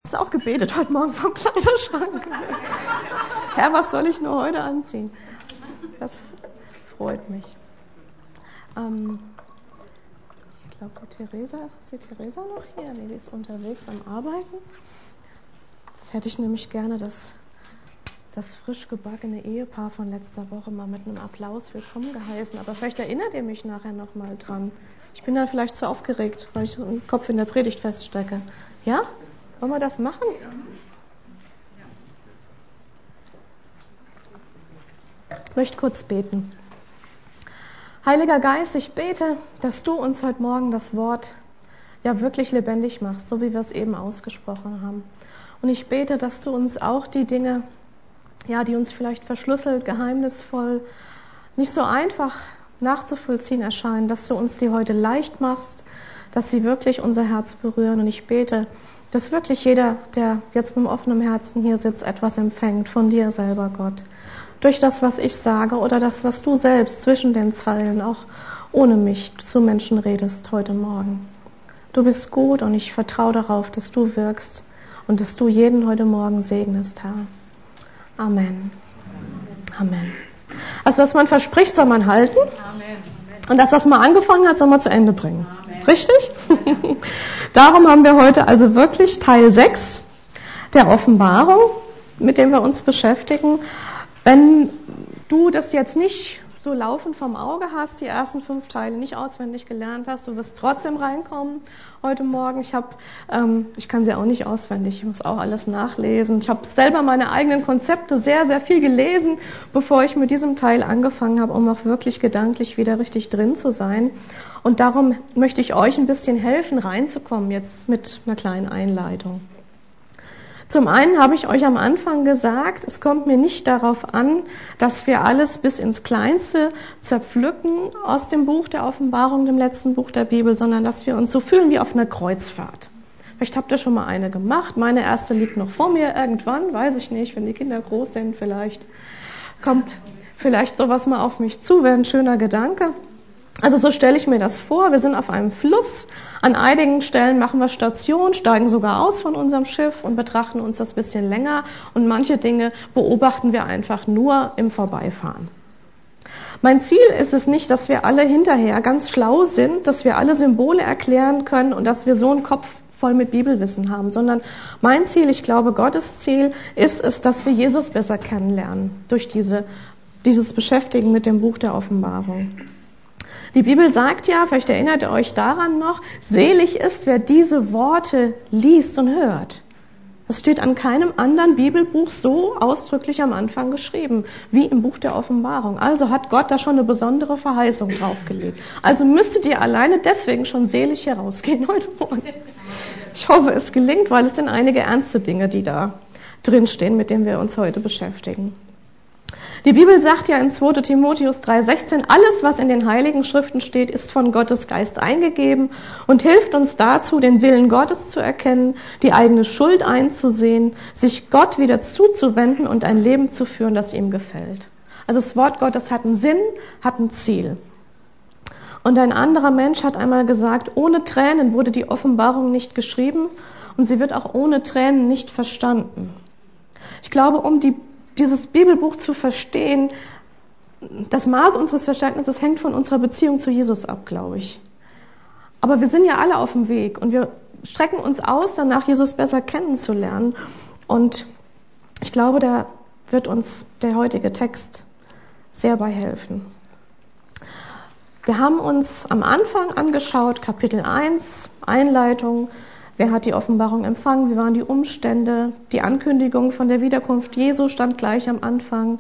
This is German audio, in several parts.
Hast du auch gebetet heute Morgen vom Kleiderschrank? Herr, was soll ich nur heute anziehen? Das freut mich. Ich glaube, ist die Theresa noch hier? Nee, die ist unterwegs am Arbeiten. Jetzt hätte ich nämlich gerne das frisch gebackene Ehepaar von letzter Woche mal mit einem Applaus willkommen geheißen. Aber vielleicht erinnert ihr mich nachher noch mal dran. Ich bin dann vielleicht zu aufgeregt, weil ich den Kopf in der Predigt feststecke. Ja? Wollen wir das machen? Ich möchte kurz beten. Heiliger Geist, ich bete, dass du uns heute Morgen das Wort ja wirklich lebendig machst, so wie wir es eben ausgesprochen haben. Und ich bete, dass du uns auch die Dinge, ja, die uns vielleicht verschlüsselt, geheimnisvoll, nicht so einfach nachzuvollziehen erscheinen, dass du uns die heute leicht machst, dass sie wirklich unser Herz berühren. Und ich bete, dass wirklich jeder, der jetzt mit offenem Herzen hier sitzt, etwas empfängt von dir selber, Gott. Durch das, was ich sage oder das, was du selbst zwischen den Zeilen, auch ohne mich, zu Menschen redest heute Morgen. Du bist gut und ich vertraue darauf, dass du wirkst und dass du jeden heute Morgen segnest, Herr. Amen. Amen. Also was man verspricht, soll man halten. Und das, was man angefangen hat, soll man zu Ende bringen. Richtig? Darum haben wir heute also wirklich Teil 6 der Offenbarung, mit dem wir uns beschäftigen. Wenn du das jetzt nicht so laufend vom Auge hast, die ersten 5 Teile nicht auswendig gelernt hast, du wirst trotzdem reinkommen heute Morgen. Ich kann sie auch nicht auswendig, ich muss auch alles nachlesen. Ich habe selber meine eigenen Konzepte sehr, sehr viel gelesen, bevor ich mit diesem Teil angefangen habe, um auch wirklich gedanklich wieder richtig drin zu sein. Und darum möchte ich euch ein bisschen helfen, reinzukommen jetzt mit einer kleinen Einleitung. Zum einen habe ich euch am Anfang gesagt, es kommt mir nicht darauf an, dass wir alles bis ins Kleinste zerpflücken aus dem Buch der Offenbarung, dem letzten Buch der Bibel, sondern dass wir uns so fühlen wie auf einer Kreuzfahrt. Vielleicht habt ihr schon mal eine gemacht. Meine erste liegt noch vor mir irgendwann, weiß ich nicht, wenn die Kinder groß sind, vielleicht kommt vielleicht sowas mal auf mich zu, wäre ein schöner Gedanke. Also so stelle ich mir das vor, wir sind auf einem Fluss, an einigen Stellen machen wir Station, steigen sogar aus von unserem Schiff und betrachten uns das bisschen länger und manche Dinge beobachten wir einfach nur im Vorbeifahren. Mein Ziel ist es nicht, dass wir alle hinterher ganz schlau sind, dass wir alle Symbole erklären können und dass wir so einen Kopf voll mit Bibelwissen haben, sondern mein Ziel, ich glaube Gottes Ziel ist es, dass wir Jesus besser kennenlernen durch dieses Beschäftigen mit dem Buch der Offenbarung. Die Bibel sagt ja, vielleicht erinnert ihr euch daran noch, selig ist, wer diese Worte liest und hört. Das steht an keinem anderen Bibelbuch so ausdrücklich am Anfang geschrieben, wie im Buch der Offenbarung. Also hat Gott da schon eine besondere Verheißung draufgelegt. Also müsstet ihr alleine deswegen schon selig herausgehen heute Morgen. Ich hoffe, es gelingt, weil es sind einige ernste Dinge, die da drinstehen, mit denen wir uns heute beschäftigen. Die Bibel sagt ja in 2. Timotheus 3,16, alles, was in den Heiligen Schriften steht, ist von Gottes Geist eingegeben und hilft uns dazu, den Willen Gottes zu erkennen, die eigene Schuld einzusehen, sich Gott wieder zuzuwenden und ein Leben zu führen, das ihm gefällt. Also das Wort Gottes hat einen Sinn, hat ein Ziel. Und ein anderer Mensch hat einmal gesagt, ohne Tränen wurde die Offenbarung nicht geschrieben und sie wird auch ohne Tränen nicht verstanden. Ich glaube, um dieses Bibelbuch zu verstehen, das Maß unseres Verständnisses hängt von unserer Beziehung zu Jesus ab, glaube ich. Aber wir sind ja alle auf dem Weg und wir strecken uns aus, danach Jesus besser kennenzulernen. Und ich glaube, da wird uns der heutige Text sehr bei helfen. Wir haben uns am Anfang angeschaut, Kapitel 1, Einleitung. Wer hat die Offenbarung empfangen? Wie waren die Umstände? Die Ankündigung von der Wiederkunft Jesu stand gleich am Anfang.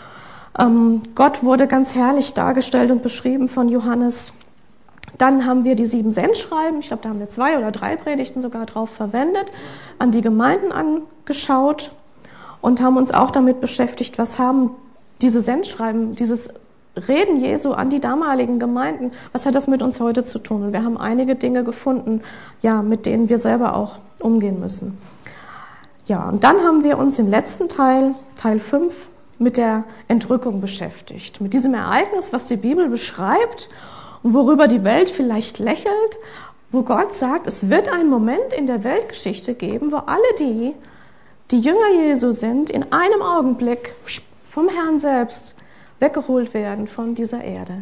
Gott wurde ganz herrlich dargestellt und beschrieben von Johannes. Dann haben wir die 7 Sendschreiben, ich glaube, da haben wir 2 oder 3 Predigten sogar drauf verwendet, an die Gemeinden angeschaut und haben uns auch damit beschäftigt, was haben diese Sendschreiben, dieses Reden Jesu an die damaligen Gemeinden, was hat das mit uns heute zu tun? Und wir haben einige Dinge gefunden, ja, mit denen wir selber auch umgehen müssen. Ja, und dann haben wir uns im letzten Teil, Teil 5, mit der Entrückung beschäftigt. Mit diesem Ereignis, was die Bibel beschreibt und worüber die Welt vielleicht lächelt, wo Gott sagt, es wird einen Moment in der Weltgeschichte geben, wo alle die Jünger Jesu sind, in einem Augenblick vom Herrn selbst weggeholt werden von dieser Erde.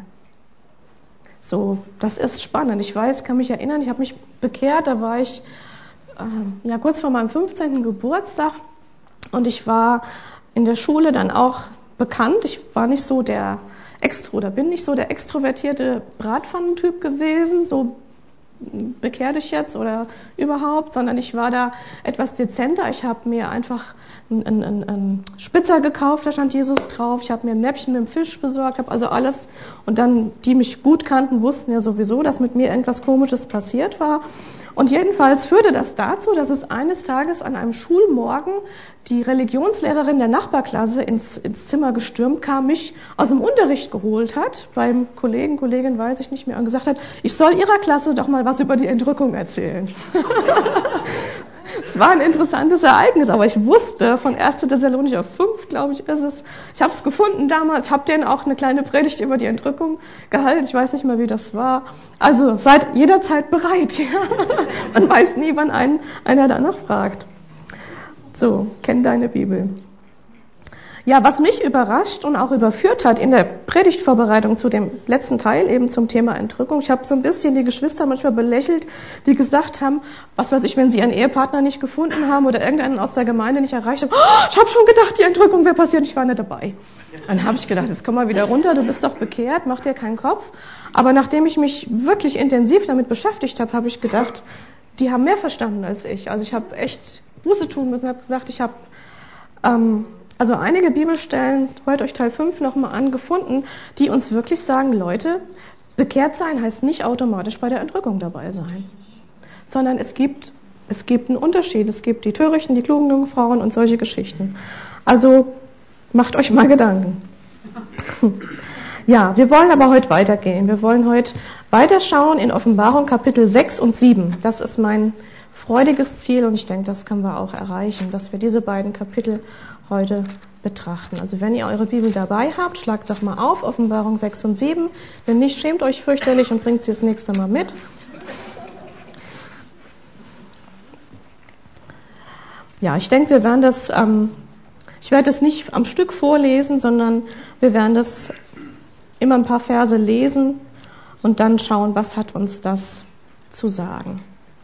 So, das ist spannend. Ich kann mich erinnern, ich habe mich bekehrt, da war ich kurz vor meinem 15. Geburtstag und ich war in der Schule dann auch bekannt. Ich war nicht so bin nicht so der extrovertierte Bratpfannentyp gewesen, so bekehr dich jetzt oder überhaupt, sondern ich war da etwas dezenter. Ich habe mir einfach einen Spitzer gekauft, da stand Jesus drauf. Ich habe mir ein Näppchen mit dem Fisch besorgt, habe also alles. Und dann, die mich gut kannten, wussten ja sowieso, dass mit mir irgendwas Komisches passiert war. Und jedenfalls führte das dazu, dass es eines Tages an einem Schulmorgen die Religionslehrerin der Nachbarklasse ins Zimmer gestürmt kam, mich aus dem Unterricht geholt hat, beim Kollegin weiß ich nicht mehr, und gesagt hat, ich soll ihrer Klasse doch mal was über die Entrückung erzählen. Es war ein interessantes Ereignis, aber ich wusste von 1. Thessalonicher 5, glaube ich, ist es. Ich habe es gefunden damals, habe denen auch eine kleine Predigt über die Entrückung gehalten. Ich weiß nicht mehr, wie das war. Also seid jederzeit bereit. Ja? Man weiß nie, wann einer danach fragt. So, kenn deine Bibel. Ja, was mich überrascht und auch überführt hat in der Predigtvorbereitung zu dem letzten Teil, eben zum Thema Entrückung. Ich habe so ein bisschen die Geschwister manchmal belächelt, die gesagt haben, was weiß ich, wenn sie ihren Ehepartner nicht gefunden haben oder irgendeinen aus der Gemeinde nicht erreicht haben, oh, ich habe schon gedacht, die Entrückung wäre passiert, ich war nicht dabei. Dann habe ich gedacht, jetzt komm mal wieder runter, du bist doch bekehrt, mach dir keinen Kopf. Aber nachdem ich mich wirklich intensiv damit beschäftigt habe, habe ich gedacht, die haben mehr verstanden als ich. Also ich habe echt Buße tun müssen, habe gesagt, ich habe also einige Bibelstellen, hört euch Teil 5 nochmal an, gefunden, die uns wirklich sagen, Leute, bekehrt sein heißt nicht automatisch bei der Entrückung dabei sein. Sondern es gibt einen Unterschied. Es gibt die törichten, die klugen Jungfrauen und solche Geschichten. Also macht euch mal Gedanken. Ja, wir wollen aber heute weitergehen. Wir wollen heute weiterschauen in Offenbarung Kapitel 6 und 7. Das ist mein freudiges Ziel und ich denke, das können wir auch erreichen, dass wir diese beiden Kapitel heute betrachten. Also wenn ihr eure Bibel dabei habt, schlagt doch mal auf, Offenbarung 6 und 7. Wenn nicht, schämt euch fürchterlich und bringt sie das nächste Mal mit. Ja, ich denke, wir werden das, ich werde das nicht am Stück vorlesen, sondern wir werden das immer ein paar Verse lesen und dann schauen, was hat uns das zu sagen.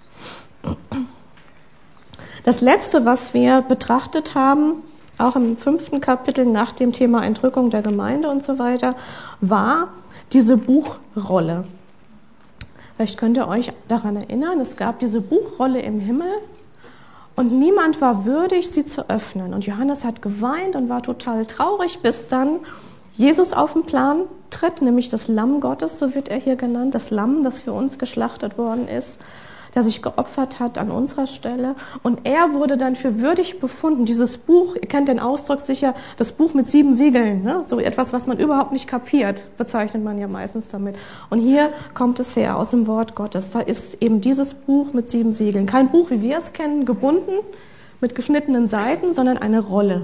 Das Letzte, was wir betrachtet haben, auch im 5. Kapitel nach dem Thema Entrückung der Gemeinde und so weiter, war diese Buchrolle. Vielleicht könnt ihr euch daran erinnern, es gab diese Buchrolle im Himmel und niemand war würdig, sie zu öffnen. Und Johannes hat geweint und war total traurig, bis dann Jesus auf den Plan tritt, nämlich das Lamm Gottes, so wird er hier genannt, das Lamm, das für uns geschlachtet worden ist, der sich geopfert hat an unserer Stelle. Und er wurde dann für würdig befunden. Dieses Buch, ihr kennt den Ausdruck sicher, das Buch mit 7 Siegeln, ne? So etwas, was man überhaupt nicht kapiert, bezeichnet man ja meistens damit. Und hier kommt es her aus dem Wort Gottes. Da ist eben dieses Buch mit 7 Siegeln. Kein Buch, wie wir es kennen, gebunden mit geschnittenen Seiten, sondern eine Rolle.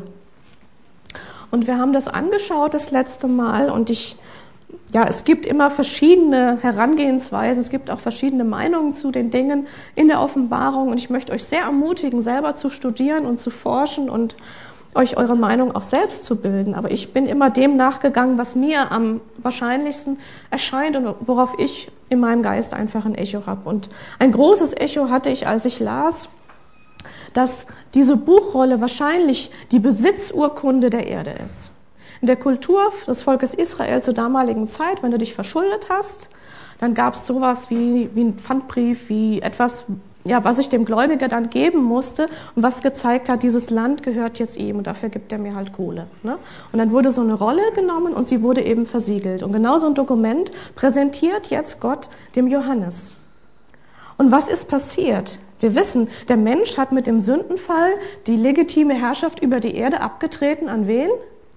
Und wir haben das angeschaut das letzte Mal und es gibt immer verschiedene Herangehensweisen, es gibt auch verschiedene Meinungen zu den Dingen in der Offenbarung und ich möchte euch sehr ermutigen, selber zu studieren und zu forschen und euch eure Meinung auch selbst zu bilden. Aber ich bin immer dem nachgegangen, was mir am wahrscheinlichsten erscheint und worauf ich in meinem Geist einfach ein Echo habe. Und ein großes Echo hatte ich, als ich las, dass diese Buchrolle wahrscheinlich die Besitzurkunde der Erde ist. In der Kultur des Volkes Israel zur damaligen Zeit, wenn du dich verschuldet hast, dann gab es sowas wie ein Pfandbrief, wie etwas, was ich dem Gläubiger dann geben musste und was gezeigt hat, dieses Land gehört jetzt ihm und dafür gibt er mir halt Kohle. Ne? Und dann wurde so eine Rolle genommen und sie wurde eben versiegelt. Und genau so ein Dokument präsentiert jetzt Gott dem Johannes. Und was ist passiert? Wir wissen, der Mensch hat mit dem Sündenfall die legitime Herrschaft über die Erde abgetreten. An wen?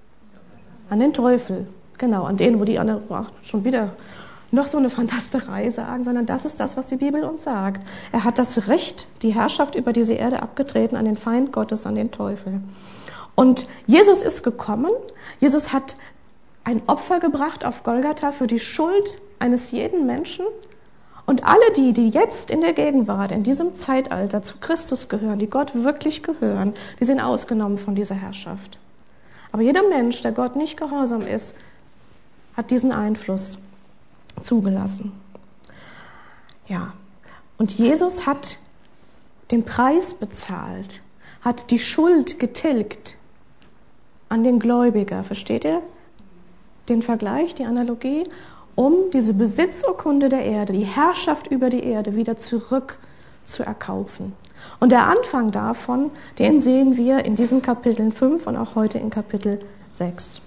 An den Teufel. Genau, an den, wo die anderen schon wieder noch so eine Fantasterei sagen, sondern das ist das, was die Bibel uns sagt. Er hat das Recht, die Herrschaft über diese Erde abgetreten an den Feind Gottes, an den Teufel. Und Jesus ist gekommen. Jesus hat ein Opfer gebracht auf Golgatha für die Schuld eines jeden Menschen. Und alle die jetzt in der Gegenwart, in diesem Zeitalter zu Christus gehören, die Gott wirklich gehören, die sind ausgenommen von dieser Herrschaft. Aber jeder Mensch, der Gott nicht gehorsam ist, hat diesen Einfluss zugelassen. Ja, und Jesus hat den Preis bezahlt, hat die Schuld getilgt an den Gläubiger. Versteht ihr den Vergleich, die Analogie? Um diese Besitzurkunde der Erde, die Herrschaft über die Erde wieder zurück zu erkaufen. Und der Anfang davon, den sehen wir in diesen Kapiteln 5 und auch heute in Kapitel 6.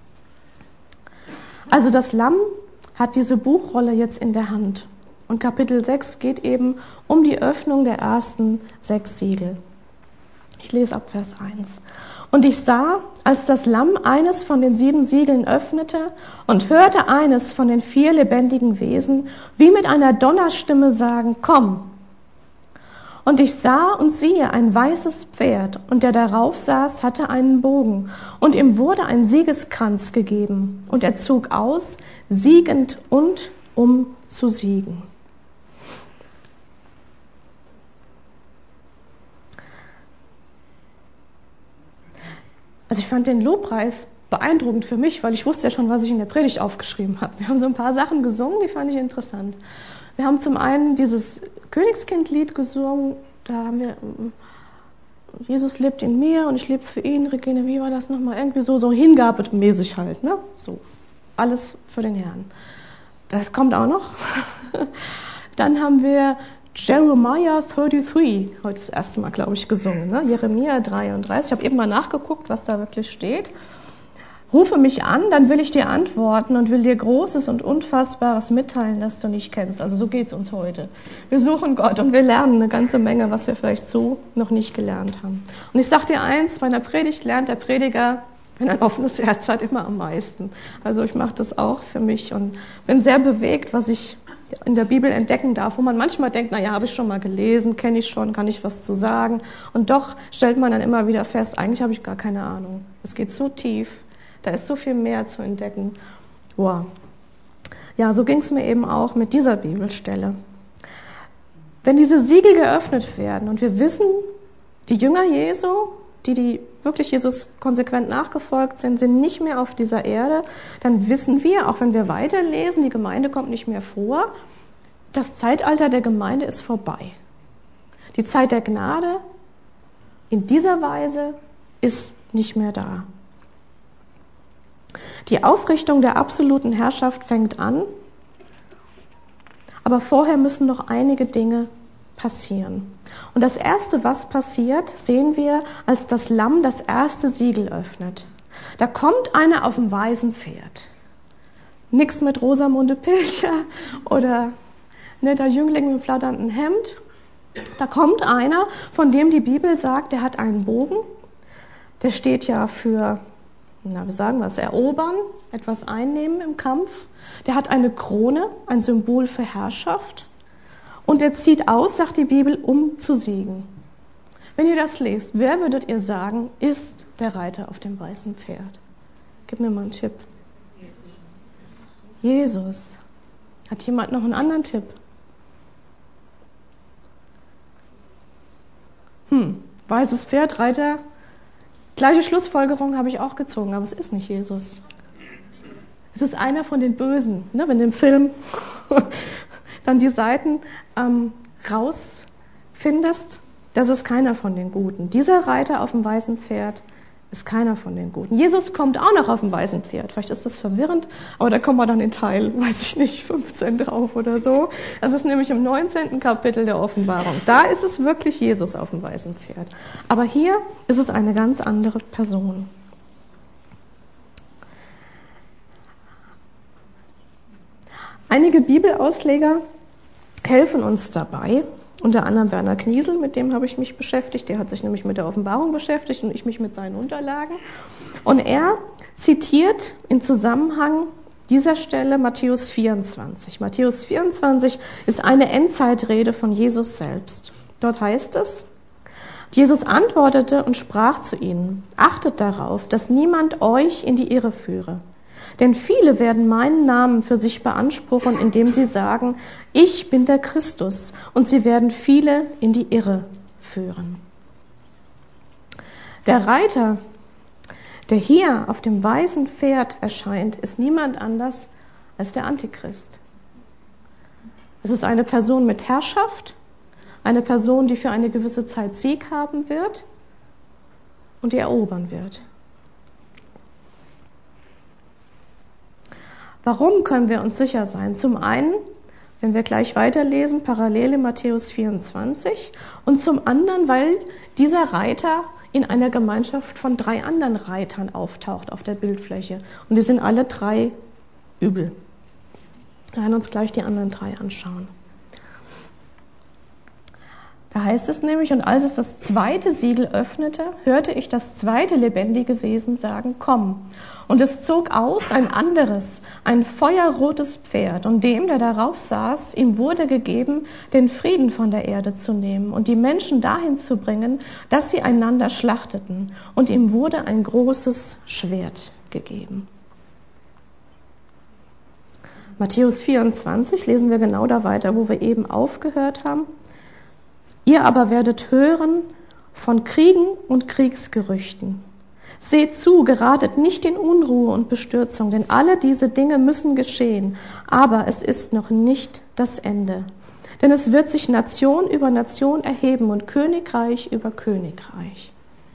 Also das Lamm hat diese Buchrolle jetzt in der Hand. Und Kapitel 6 geht eben um die Öffnung der ersten 6 Siegel. Ich lese ab Vers 1. Und ich sah, als das Lamm eines von den 7 Siegeln öffnete und hörte eines von den 4 lebendigen Wesen, wie mit einer Donnerstimme sagen, komm. Und ich sah und siehe ein weißes Pferd, und der darauf saß, hatte einen Bogen, und ihm wurde ein Siegeskranz gegeben, und er zog aus, siegend und um zu siegen. Also ich fand den Lobpreis beeindruckend für mich, weil ich wusste ja schon, was ich in der Predigt aufgeschrieben habe. Wir haben so ein paar Sachen gesungen, die fand ich interessant. Wir haben zum einen dieses Königskind-Lied gesungen, da haben wir Jesus lebt in mir und ich lebe für ihn. Regine, wie war das nochmal? Irgendwie so hingabemäßig halt, ne? So, alles für den Herrn. Das kommt auch noch. Dann haben wir Jeremiah 33, heute das erste Mal, glaube ich, gesungen, ne? Jeremia 33. Ich habe eben mal nachgeguckt, was da wirklich steht. Rufe mich an, dann will ich dir antworten und will dir Großes und Unfassbares mitteilen, das du nicht kennst. Also so geht's uns heute. Wir suchen Gott und wir lernen eine ganze Menge, was wir vielleicht so noch nicht gelernt haben. Und ich sage dir eins, bei einer Predigt lernt der Prediger, wenn er ein offenes Herz hat, immer am meisten. Also ich mache das auch für mich und bin sehr bewegt, was ich in der Bibel entdecken darf, wo man manchmal denkt, naja, habe ich schon mal gelesen, kenne ich schon, kann ich was zu sagen. Und doch stellt man dann immer wieder fest, eigentlich habe ich gar keine Ahnung. Es geht so tief. Da ist so viel mehr zu entdecken. Wow. Ja, so ging es mir eben auch mit dieser Bibelstelle. Wenn diese Siegel geöffnet werden und wir wissen, die Jünger Jesu, die wirklich Jesus konsequent nachgefolgt sind, sind nicht mehr auf dieser Erde, dann wissen wir, auch wenn wir weiterlesen, die Gemeinde kommt nicht mehr vor, das Zeitalter der Gemeinde ist vorbei. Die Zeit der Gnade in dieser Weise ist nicht mehr da. Die Aufrichtung der absoluten Herrschaft fängt an, aber vorher müssen noch einige Dinge passieren. Und das Erste, was passiert, sehen wir, als das Lamm das erste Siegel öffnet. Da kommt einer auf dem weißen Pferd. Nix mit Rosamunde Pilcher oder netter Jüngling mit flatterndem Hemd. Da kommt einer, von dem die Bibel sagt, der hat einen Bogen. Der steht ja für, wie sagen wir es, erobern, etwas einnehmen im Kampf. Der hat eine Krone, ein Symbol für Herrschaft. Und er zieht aus, sagt die Bibel, um zu siegen. Wenn ihr das lest, wer würdet ihr sagen, ist der Reiter auf dem weißen Pferd? Gib mir mal einen Tipp. Jesus. Hat jemand noch einen anderen Tipp? Weißes Pferd, Reiter. Gleiche Schlussfolgerung habe ich auch gezogen, aber es ist nicht Jesus. Es ist einer von den Bösen. Ne? Wenn du im Film dann die Seiten rausfindest, das ist keiner von den Guten. Dieser Reiter auf dem weißen Pferd ist keiner von den Guten. Jesus kommt auch noch auf dem weißen Pferd. Vielleicht ist das verwirrend, aber da kommen wir dann in Teil, weiß ich nicht, 15 drauf oder so. Das ist nämlich im 19. Kapitel der Offenbarung. Da ist es wirklich Jesus auf dem weißen Pferd. Aber hier ist es eine ganz andere Person. Einige Bibelausleger helfen uns dabei, unter anderem Werner Kniesel, mit dem habe ich mich beschäftigt, der hat sich nämlich mit der Offenbarung beschäftigt und ich mich mit seinen Unterlagen. Und er zitiert im Zusammenhang dieser Stelle Matthäus 24. Matthäus 24 ist eine Endzeitrede von Jesus selbst. Dort heißt es, Jesus antwortete und sprach zu ihnen, achtet darauf, dass niemand euch in die Irre führe. Denn viele werden meinen Namen für sich beanspruchen, indem sie sagen, ich bin der Christus, und sie werden viele in die Irre führen. Der Reiter, der hier auf dem weißen Pferd erscheint, ist niemand anders als der Antichrist. Es ist eine Person mit Herrschaft, eine Person, die für eine gewisse Zeit Sieg haben wird und die erobern wird. Warum können wir uns sicher sein? Zum einen, wenn wir gleich weiterlesen, parallel in Matthäus 24, und zum anderen, weil dieser Reiter in einer Gemeinschaft von 3 anderen Reitern auftaucht auf der Bildfläche. Und die sind alle 3 übel. Wir werden uns gleich die anderen 3 anschauen. Da heißt es nämlich, und als es das 2. Siegel öffnete, hörte ich das 2. lebendige Wesen sagen, komm. Und es zog aus ein anderes, ein feuerrotes Pferd, und dem, der darauf saß, ihm wurde gegeben, den Frieden von der Erde zu nehmen und die Menschen dahin zu bringen, dass sie einander schlachteten. Und ihm wurde ein großes Schwert gegeben. Matthäus 24 lesen wir genau da weiter, wo wir eben aufgehört haben. Ihr aber werdet hören von Kriegen und Kriegsgerüchten. Seht zu, geratet nicht in Unruhe und Bestürzung, denn alle diese Dinge müssen geschehen, aber es ist noch nicht das Ende. Denn es wird sich Nation über Nation erheben und Königreich über Königreich.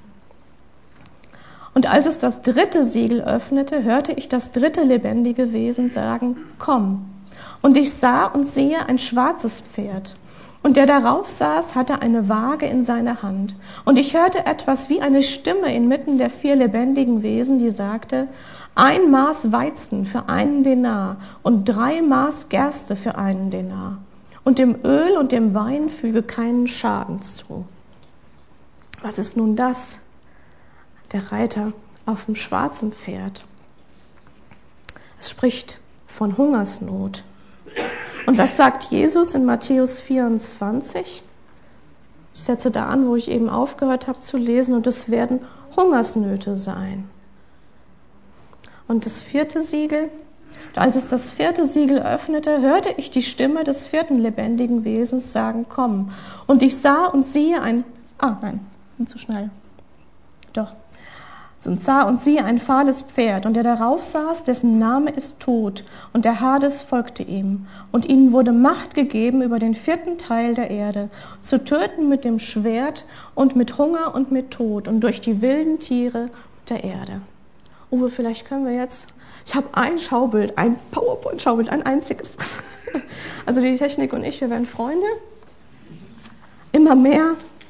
Und als es das 3. Siegel öffnete, hörte ich das 3. lebendige Wesen sagen, komm. Und ich sah und sehe ein schwarzes Pferd. Und der darauf saß, hatte eine Waage in seiner Hand. Und ich hörte etwas wie eine Stimme inmitten der 4 lebendigen Wesen, die sagte, 1 Maß Weizen für 1 Denar und 3 Maß Gerste für 1 Denar. Und dem Öl und dem Wein füge keinen Schaden zu. Was ist nun das? Der Reiter auf dem schwarzen Pferd. Es spricht von Hungersnot. Und was sagt Jesus in Matthäus 24? Ich setze da an, wo ich eben aufgehört habe zu lesen, und es werden Hungersnöte sein. Und das 4. Siegel, als es das 4. Siegel öffnete, hörte ich die Stimme des 4. lebendigen Wesens sagen, komm. Und ich sah und siehe bin zu schnell. Doch. Und sah und siehe ein fahles Pferd, und der darauf saß, dessen Name ist Tod, und der Hades folgte ihm. Und ihnen wurde Macht gegeben über den 4. Teil der Erde, zu töten mit dem Schwert und mit Hunger und mit Tod und durch die wilden Tiere der Erde. Uwe, vielleicht können wir jetzt, ich habe ein Schaubild, ein PowerPoint-Schaubild, ein einziges. Also die Technik und ich, wir werden Freunde. Immer mehr.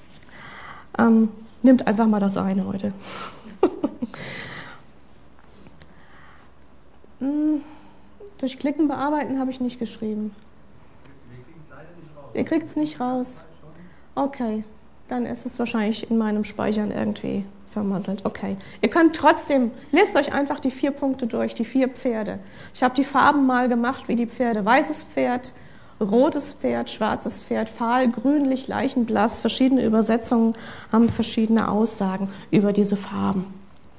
Nimmt einfach mal das eine heute. Durch Klicken bearbeiten habe ich nicht geschrieben. Ihr kriegt es nicht raus. Okay, dann ist es wahrscheinlich in meinem Speichern irgendwie vermasselt. Okay, ihr könnt trotzdem, lest euch einfach die 4 Punkte durch, die 4 Pferde. Ich habe die Farben mal gemacht wie die Pferde. Weißes Pferd, rotes Pferd, schwarzes Pferd, fahl, grünlich, leichenblass. Verschiedene Übersetzungen haben verschiedene Aussagen über diese Farben.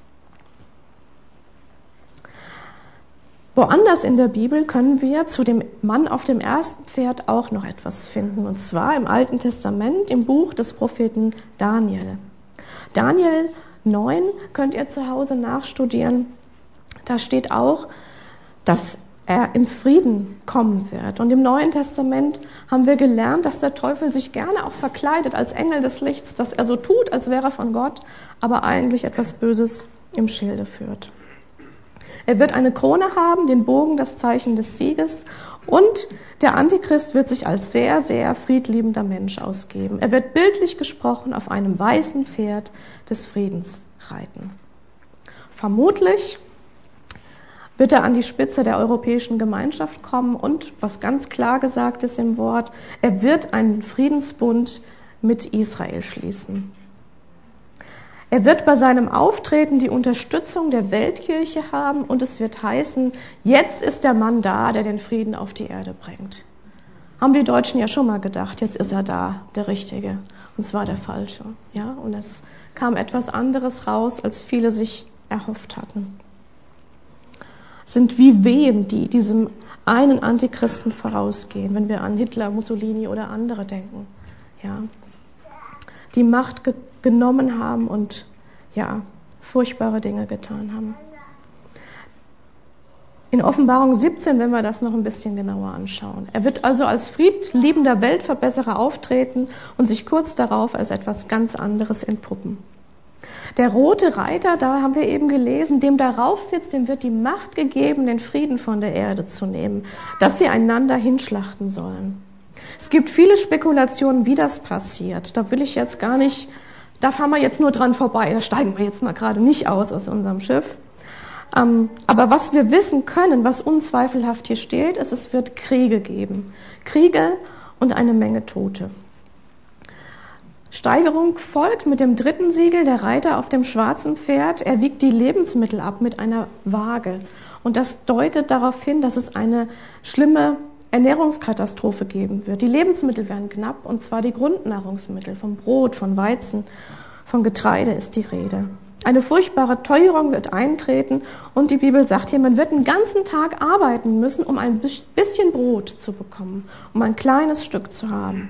Woanders in der Bibel können wir zu dem Mann auf dem ersten Pferd auch noch etwas finden, und zwar im Alten Testament, im Buch des Propheten Daniel. Daniel 9 könnt ihr zu Hause nachstudieren. Da steht auch, dass er im Frieden kommen wird. Und im Neuen Testament haben wir gelernt, dass der Teufel sich gerne auch verkleidet als Engel des Lichts, dass er so tut, als wäre er von Gott, aber eigentlich etwas Böses im Schilde führt. Er wird eine Krone haben, den Bogen, das Zeichen des Sieges, und der Antichrist wird sich als sehr, sehr friedliebender Mensch ausgeben. Er wird bildlich gesprochen auf einem weißen Pferd des Friedens reiten. Vermutlich wird er an die Spitze der Europäischen Gemeinschaft kommen und, was ganz klar gesagt ist im Wort, er wird einen Friedensbund mit Israel schließen. Er wird bei seinem Auftreten die Unterstützung der Weltkirche haben, und es wird heißen, jetzt ist der Mann da, der den Frieden auf die Erde bringt. Haben die Deutschen ja schon mal gedacht, jetzt ist er da, der Richtige. Und es war der Falsche. Ja? Und es kam etwas anderes raus, als viele sich erhofft hatten. sind wie Wehen, die diesem einen Antichristen vorausgehen, wenn wir an Hitler, Mussolini oder andere denken. Ja, die Macht genommen haben und ja, furchtbare Dinge getan haben. In Offenbarung 17, wenn wir das noch ein bisschen genauer anschauen. Er wird also als friedliebender Weltverbesserer auftreten und sich kurz darauf als etwas ganz anderes entpuppen. Der rote Reiter, da haben wir eben gelesen, dem darauf sitzt, dem wird die Macht gegeben, den Frieden von der Erde zu nehmen, dass sie einander hinschlachten sollen. Es gibt viele Spekulationen, wie das passiert. Da will ich jetzt gar nicht, da fahren wir jetzt nur dran vorbei, da steigen wir jetzt mal gerade nicht aus unserem Schiff. Aber was wir wissen können, was unzweifelhaft hier steht, ist, es wird Kriege geben. Kriege und eine Menge Tote. Steigerung folgt mit dem dritten Siegel, der Reiter auf dem schwarzen Pferd. Er wiegt die Lebensmittel ab mit einer Waage. Und das deutet darauf hin, dass es eine schlimme Ernährungskatastrophe geben wird. Die Lebensmittel werden knapp, und zwar die Grundnahrungsmittel. Vom Brot, von Weizen, von Getreide ist die Rede. Eine furchtbare Teuerung wird eintreten, und die Bibel sagt hier, man wird den ganzen Tag arbeiten müssen, um ein bisschen Brot zu bekommen, um ein kleines Stück zu haben.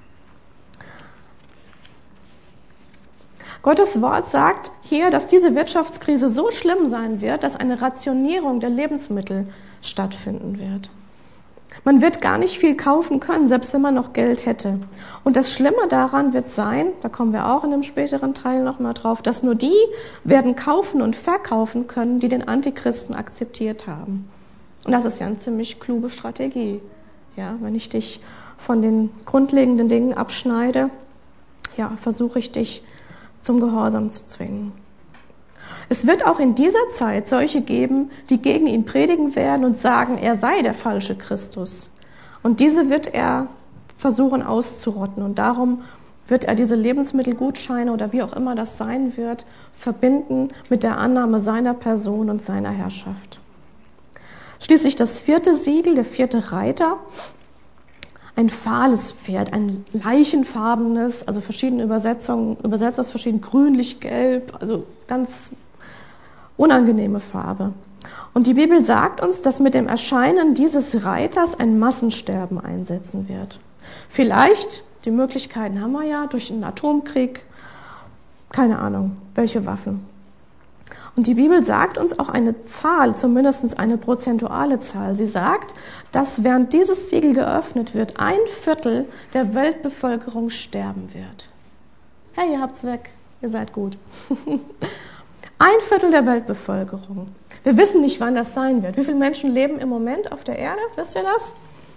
Gottes Wort sagt hier, dass diese Wirtschaftskrise so schlimm sein wird, dass eine Rationierung der Lebensmittel stattfinden wird. Man wird gar nicht viel kaufen können, selbst wenn man noch Geld hätte. Und das Schlimme daran wird sein, da kommen wir auch in dem späteren Teil nochmal drauf, dass nur die werden kaufen und verkaufen können, die den Antichristen akzeptiert haben. Und das ist ja eine ziemlich kluge Strategie. Ja, wenn ich dich von den grundlegenden Dingen abschneide, ja, versuche ich dich zum Gehorsam zu zwingen. Es wird auch in dieser Zeit solche geben, die gegen ihn predigen werden und sagen, er sei der falsche Christus. Und diese wird er versuchen auszurotten. Und darum wird er diese Lebensmittelgutscheine oder wie auch immer das sein wird, verbinden mit der Annahme seiner Person und seiner Herrschaft. Schließlich das vierte Siegel, der vierte Reiter. Ein fahles Pferd, ein leichenfarbenes, also verschiedene Übersetzungen, übersetzt das verschieden, grünlich-gelb, also ganz unangenehme Farbe. Und die Bibel sagt uns, dass mit dem Erscheinen dieses Reiters ein Massensterben einsetzen wird. Vielleicht, die Möglichkeiten haben wir ja, durch einen Atomkrieg, keine Ahnung, welche Waffen. Und die Bibel sagt uns auch eine Zahl, zumindest eine prozentuale Zahl. Sie sagt, dass während dieses Siegel geöffnet wird, 1/4 der Weltbevölkerung sterben wird. Hey, ihr habt's weg, ihr seid gut. 1/4 der Weltbevölkerung. Wir wissen nicht, wann das sein wird. Wie viele Menschen leben im Moment auf der Erde? Wisst ihr das?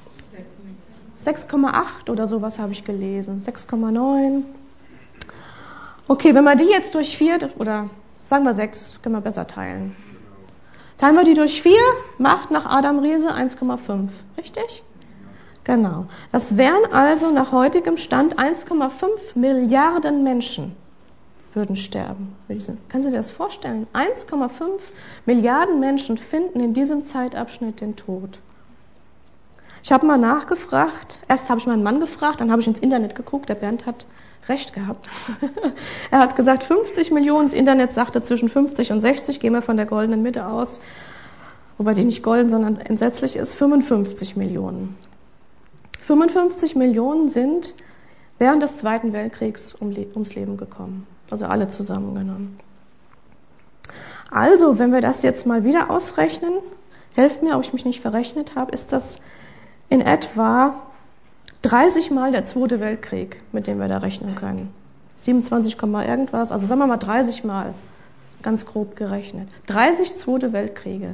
6,8 oder sowas habe ich gelesen. 6,9. Okay, wenn man die jetzt durch 4 oder sagen wir 6, können wir besser teilen. Teilen wir die durch 4, macht nach Adam Riese 1,5. Richtig? Genau. Das wären also nach heutigem Stand 1,5 Milliarden Menschen würden sterben. Können Sie sich das vorstellen? 1,5 Milliarden Menschen finden in diesem Zeitabschnitt den Tod. Ich habe mal nachgefragt. Erst habe ich meinen Mann gefragt, dann habe ich ins Internet geguckt. Der Bernd hat recht gehabt. Er hat gesagt, 50 Millionen, das Internet sagte zwischen 50 und 60, gehen wir von der goldenen Mitte aus, wobei die nicht golden, sondern entsetzlich ist, 55 Millionen. 55 Millionen sind während des Zweiten Weltkriegs ums Leben gekommen, also alle zusammengenommen. Also, wenn wir das jetzt mal wieder ausrechnen, helft mir, ob ich mich nicht verrechnet habe, ist das in etwa 30 Mal der Zweite Weltkrieg, mit dem wir da rechnen können. 27, irgendwas, also sagen wir mal 30 Mal, ganz grob gerechnet. 30 Zweite Weltkriege.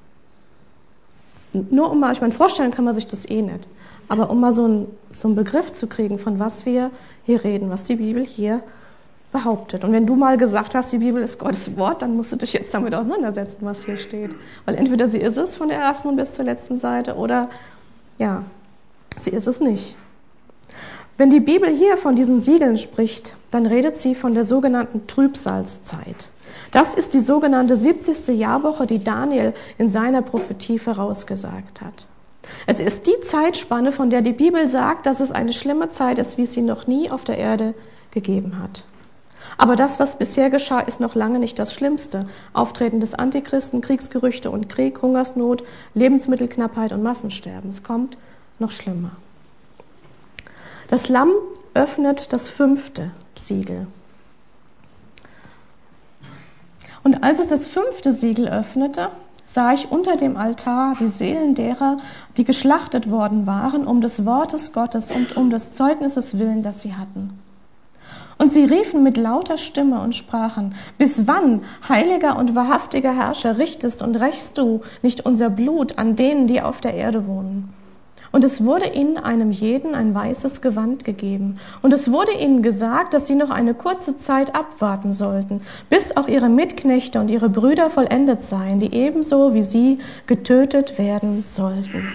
Nur um mal, ich meine, vorstellen kann man sich das eh nicht, aber um mal so einen Begriff zu kriegen, von was wir hier reden, was die Bibel hier behauptet. Und wenn du mal gesagt hast, die Bibel ist Gottes Wort, dann musst du dich jetzt damit auseinandersetzen, was hier steht. Weil entweder sie ist es von der ersten bis zur letzten Seite oder, ja, sie ist es nicht. Wenn die Bibel hier von diesen Siegeln spricht, dann redet sie von der sogenannten Trübsalzeit. Das ist die sogenannte 70. Jahrwoche, die Daniel in seiner Prophetie vorausgesagt hat. Es ist die Zeitspanne, von der die Bibel sagt, dass es eine schlimme Zeit ist, wie es sie noch nie auf der Erde gegeben hat. Aber das, was bisher geschah, ist noch lange nicht das Schlimmste. Auftreten des Antichristen, Kriegsgerüchte und Krieg, Hungersnot, Lebensmittelknappheit und Massensterben. Es kommt noch schlimmer. Das Lamm öffnet das 5. Siegel. Und als es das 5. Siegel öffnete, sah ich unter dem Altar die Seelen derer, die geschlachtet worden waren, um des Wortes Gottes und um des Zeugnisses willen, das sie hatten. Und sie riefen mit lauter Stimme und sprachen: Bis wann, heiliger und wahrhaftiger Herrscher, richtest und rächst du nicht unser Blut an denen, die auf der Erde wohnen? Und es wurde ihnen einem jeden ein weißes Gewand gegeben. Und es wurde ihnen gesagt, dass sie noch eine kurze Zeit abwarten sollten, bis auch ihre Mitknechte und ihre Brüder vollendet seien, die ebenso wie sie getötet werden sollten.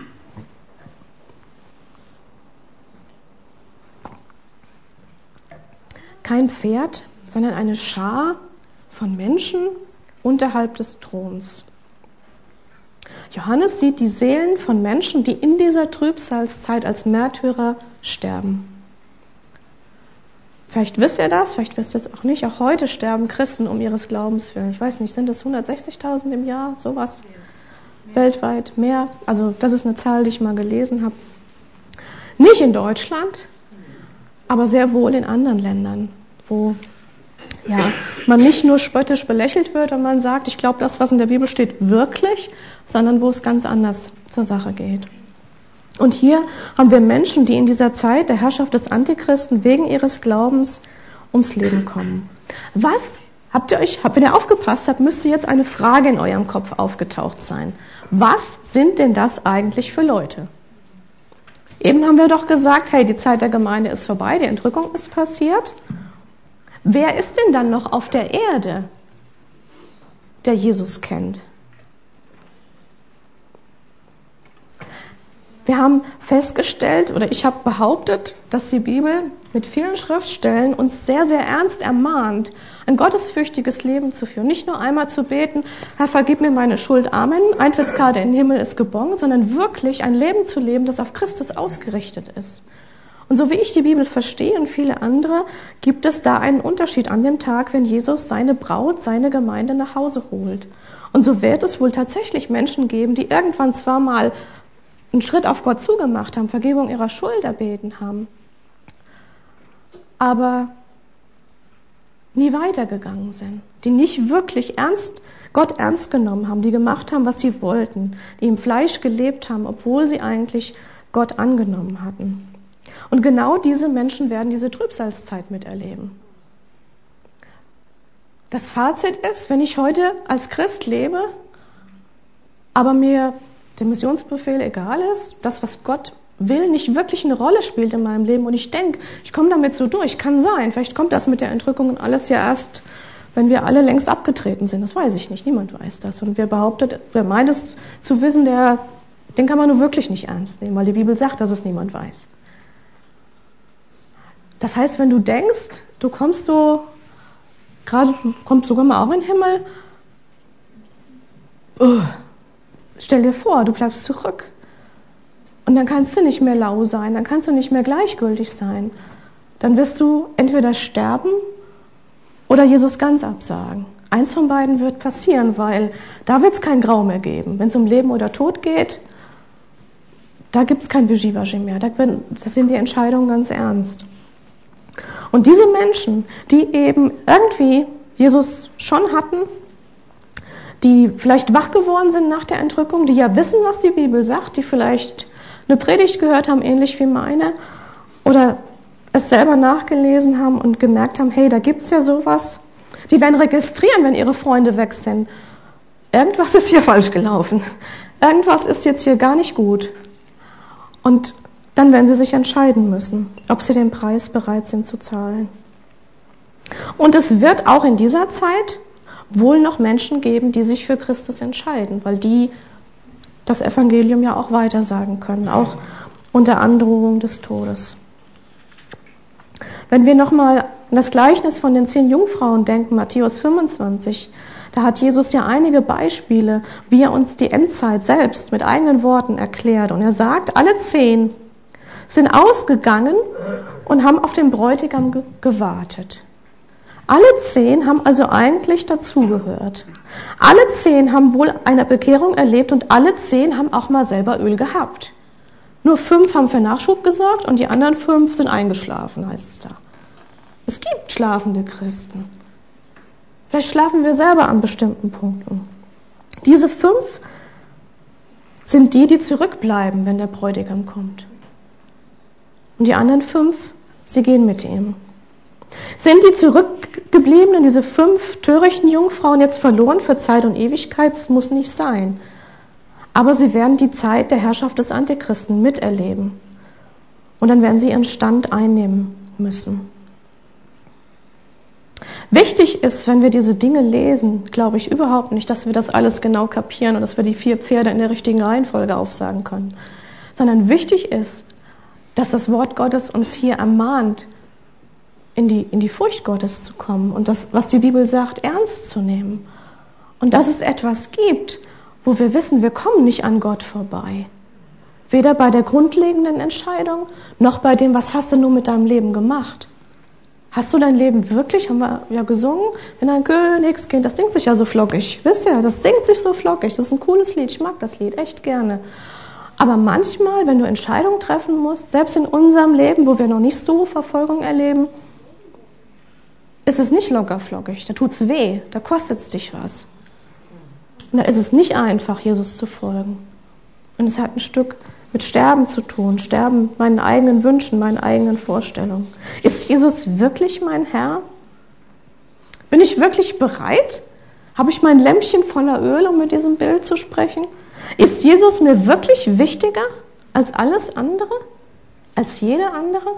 Kein Pferd, sondern eine Schar von Menschen unterhalb des Throns. Johannes sieht die Seelen von Menschen, die in dieser Trübsalzeit als Märtyrer sterben. Vielleicht wisst ihr das, vielleicht wisst ihr es auch nicht. Auch heute sterben Christen um ihres Glaubens willen. Ich weiß nicht, sind es 160.000 im Jahr, sowas? Weltweit mehr? Also das ist eine Zahl, die ich mal gelesen habe. Nicht in Deutschland, aber sehr wohl in anderen Ländern, wo man nicht nur spöttisch belächelt wird, wenn man sagt, ich glaube das, was in der Bibel steht, wirklich, sondern wo es ganz anders zur Sache geht. Und hier haben wir Menschen, die in dieser Zeit der Herrschaft des Antichristen wegen ihres Glaubens ums Leben kommen. Wenn ihr aufgepasst habt, müsste jetzt eine Frage in eurem Kopf aufgetaucht sein. Was sind denn das eigentlich für Leute? Eben haben wir doch gesagt, hey, die Zeit der Gemeinde ist vorbei, die Entrückung ist passiert. Wer ist denn dann noch auf der Erde, der Jesus kennt? Wir haben festgestellt, oder ich habe behauptet, dass die Bibel mit vielen Schriftstellen uns sehr, sehr ernst ermahnt, ein gottesfürchtiges Leben zu führen. Nicht nur einmal zu beten, Herr, vergib mir meine Schuld, Amen, Eintrittskarte in den Himmel ist gebongt, sondern wirklich ein Leben zu leben, das auf Christus ausgerichtet ist. Und so wie ich die Bibel verstehe und viele andere, gibt es da einen Unterschied an dem Tag, wenn Jesus seine Braut, seine Gemeinde nach Hause holt. Und so wird es wohl tatsächlich Menschen geben, die irgendwann zwar mal einen Schritt auf Gott zugemacht haben, Vergebung ihrer Schuld erbeten haben, aber nie weitergegangen sind, die nicht wirklich Gott ernst genommen haben, die gemacht haben, was sie wollten, die im Fleisch gelebt haben, obwohl sie eigentlich Gott angenommen hatten. Und genau diese Menschen werden diese Trübsalzeit miterleben. Das Fazit ist, wenn ich heute als Christ lebe, aber mir der Missionsbefehl egal ist, das, was Gott will, nicht wirklich eine Rolle spielt in meinem Leben und ich denke, ich komme damit so durch, kann sein, vielleicht kommt das mit der Entrückung und alles ja erst, wenn wir alle längst abgetreten sind, das weiß ich nicht, niemand weiß das. Und wer meint es zu wissen, den kann man nur wirklich nicht ernst nehmen, weil die Bibel sagt, dass es niemand weiß. Das heißt, wenn du denkst, du kommst sogar mal auch in den Himmel, stell dir vor, du bleibst zurück. Und dann kannst du nicht mehr lau sein, dann kannst du nicht mehr gleichgültig sein. Dann wirst du entweder sterben oder Jesus ganz absagen. Eins von beiden wird passieren, weil da wird es kein Grau mehr geben. Wenn es um Leben oder Tod geht, da gibt es kein Vigie-Vagi mehr. Das sind die Entscheidungen ganz ernst. Und diese Menschen, die eben irgendwie Jesus schon hatten, die vielleicht wach geworden sind nach der Entrückung, die ja wissen, was die Bibel sagt, die vielleicht eine Predigt gehört haben, ähnlich wie meine, oder es selber nachgelesen haben und gemerkt haben, hey, da gibt's ja sowas. Die werden registrieren, wenn ihre Freunde weg sind. Irgendwas ist hier falsch gelaufen. Irgendwas ist jetzt hier gar nicht gut. Und dann werden sie sich entscheiden müssen, ob sie den Preis bereit sind zu zahlen. Und es wird auch in dieser Zeit wohl noch Menschen geben, die sich für Christus entscheiden, weil die das Evangelium ja auch weitersagen können, auch unter Androhung des Todes. Wenn wir nochmal an das Gleichnis von den 10 Jungfrauen denken, Matthäus 25, da hat Jesus ja einige Beispiele, wie er uns die Endzeit selbst mit eigenen Worten erklärt. Und er sagt, alle 10 sind ausgegangen und haben auf den Bräutigam gewartet. Alle 10 haben also eigentlich dazugehört. Alle 10 haben wohl eine Bekehrung erlebt und alle 10 haben auch mal selber Öl gehabt. Nur 5 haben für Nachschub gesorgt und die anderen 5 sind eingeschlafen, heißt es da. Es gibt schlafende Christen. Vielleicht schlafen wir selber an bestimmten Punkten. Diese 5 sind die, die zurückbleiben, wenn der Bräutigam kommt. Und die anderen 5, sie gehen mit ihm. Sind die Zurückgebliebenen, diese 5 törichten Jungfrauen, jetzt verloren für Zeit und Ewigkeit? Das muss nicht sein. Aber sie werden die Zeit der Herrschaft des Antichristen miterleben. Und dann werden sie ihren Stand einnehmen müssen. Wichtig ist, wenn wir diese Dinge lesen, glaube ich überhaupt nicht, dass wir das alles genau kapieren und dass wir die 4 Pferde in der richtigen Reihenfolge aufsagen können. Sondern wichtig ist, dass das Wort Gottes uns hier ermahnt, in die Furcht Gottes zu kommen und das, was die Bibel sagt, ernst zu nehmen. Und dass es etwas gibt, wo wir wissen, wir kommen nicht an Gott vorbei. Weder bei der grundlegenden Entscheidung, noch bei dem, was hast du nun mit deinem Leben gemacht. Hast du dein Leben wirklich, haben wir ja gesungen, wenn ein Königskind, das singt sich ja so flockig. Wisst ihr, das singt sich so flockig. Das ist ein cooles Lied, ich mag das Lied echt gerne. Aber manchmal, wenn du Entscheidungen treffen musst, selbst in unserem Leben, wo wir noch nicht so Verfolgung erleben, ist es nicht locker flockig. Da tut's weh, da kostet es dich was. Und da ist es nicht einfach, Jesus zu folgen. Und es hat ein Stück mit Sterben zu tun, Sterben meinen eigenen Wünschen, meinen eigenen Vorstellungen. Ist Jesus wirklich mein Herr? Bin ich wirklich bereit? Habe ich mein Lämpchen voller Öl, um mit diesem Bild zu sprechen? Ist Jesus mir wirklich wichtiger als alles andere? Als jeder andere?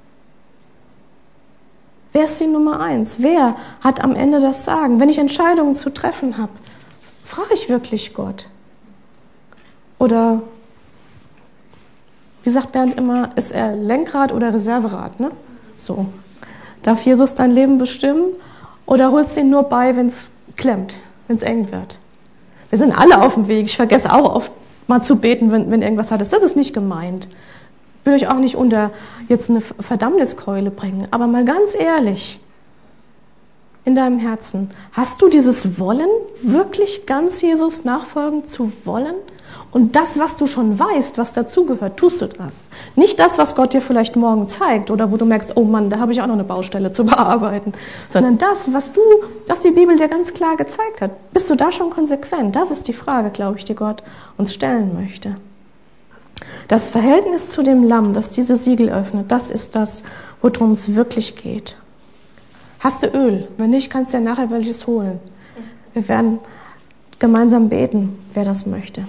Wer ist die Nummer 1? Wer hat am Ende das Sagen? Wenn ich Entscheidungen zu treffen habe, frage ich wirklich Gott? Oder, wie sagt Bernd immer, ist er Lenkrad oder Reserverad? Ne? So. Darf Jesus dein Leben bestimmen? Oder holst du ihn nur bei, wenn es klemmt, wenn es eng wird? Wir sind alle auf dem Weg. Ich vergesse auch oft mal zu beten, wenn irgendwas hat. Das ist nicht gemeint. Ich will euch auch nicht unter jetzt eine Verdammniskeule bringen. Aber mal ganz ehrlich, in deinem Herzen, hast du dieses Wollen, wirklich ganz Jesus nachfolgen zu wollen? Und das, was du schon weißt, was dazugehört, tust du das. Nicht das, was Gott dir vielleicht morgen zeigt oder wo du merkst, oh Mann, da habe ich auch noch eine Baustelle zu bearbeiten. Sondern das, was die Bibel dir ganz klar gezeigt hat. Bist du da schon konsequent? Das ist die Frage, glaube ich, die Gott uns stellen möchte. Das Verhältnis zu dem Lamm, das diese Siegel öffnet, das ist das, worum es wirklich geht. Hast du Öl? Wenn nicht, kannst du dir nachher welches holen. Wir werden gemeinsam beten, wer das möchte.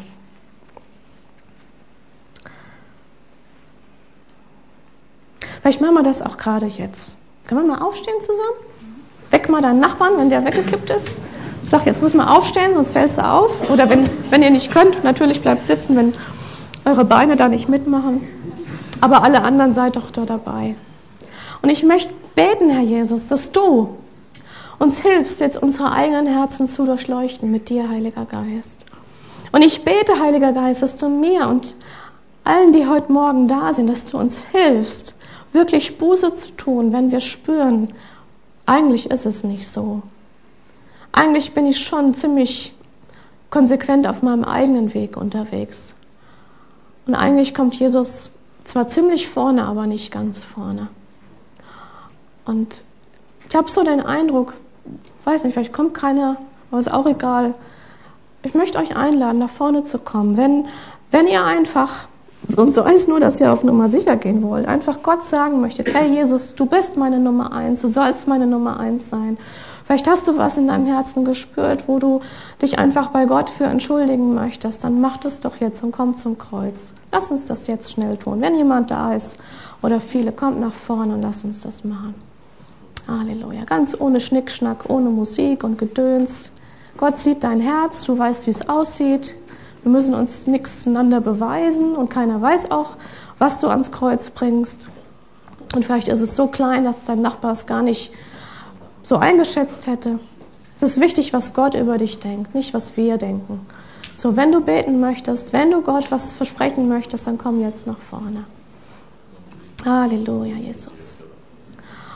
Vielleicht machen wir das auch gerade jetzt. Können wir mal aufstehen zusammen? Weck mal deinen Nachbarn, wenn der weggekippt ist. Sag, jetzt muss man aufstehen, sonst fällst du auf. Oder wenn ihr nicht könnt, natürlich bleibt sitzen, wenn eure Beine da nicht mitmachen. Aber alle anderen seid doch da dabei. Und ich möchte beten, Herr Jesus, dass du uns hilfst, jetzt unsere eigenen Herzen zu durchleuchten mit dir, Heiliger Geist. Und ich bete, Heiliger Geist, dass du mir und allen, die heute Morgen da sind, dass du uns hilfst, wirklich Buße zu tun, wenn wir spüren, eigentlich ist es nicht so. Eigentlich bin ich schon ziemlich konsequent auf meinem eigenen Weg unterwegs. Und eigentlich kommt Jesus zwar ziemlich vorne, aber nicht ganz vorne. Und ich habe so den Eindruck, weiß nicht, vielleicht kommt keiner, aber ist auch egal. Ich möchte euch einladen, nach vorne zu kommen. Wenn ihr einfach, und sei es nur, dass ihr auf Nummer sicher gehen wollt, einfach Gott sagen möchtet, hey Jesus, du bist meine Nummer 1, du sollst meine Nummer 1 sein. Vielleicht hast du was in deinem Herzen gespürt, wo du dich einfach bei Gott für entschuldigen möchtest, dann mach das doch jetzt und komm zum Kreuz. Lass uns das jetzt schnell tun. Wenn jemand da ist oder viele, kommt nach vorne und lasst uns das machen. Halleluja. Ganz ohne Schnickschnack, ohne Musik und Gedöns. Gott sieht dein Herz, du weißt, wie es aussieht. Wir müssen uns nichts einander beweisen und keiner weiß auch, was du ans Kreuz bringst. Und vielleicht ist es so klein, dass dein Nachbar es gar nicht so eingeschätzt hätte. Es ist wichtig, was Gott über dich denkt, nicht was wir denken. So, wenn du beten möchtest, wenn du Gott was versprechen möchtest, dann komm jetzt nach vorne. Halleluja, Jesus.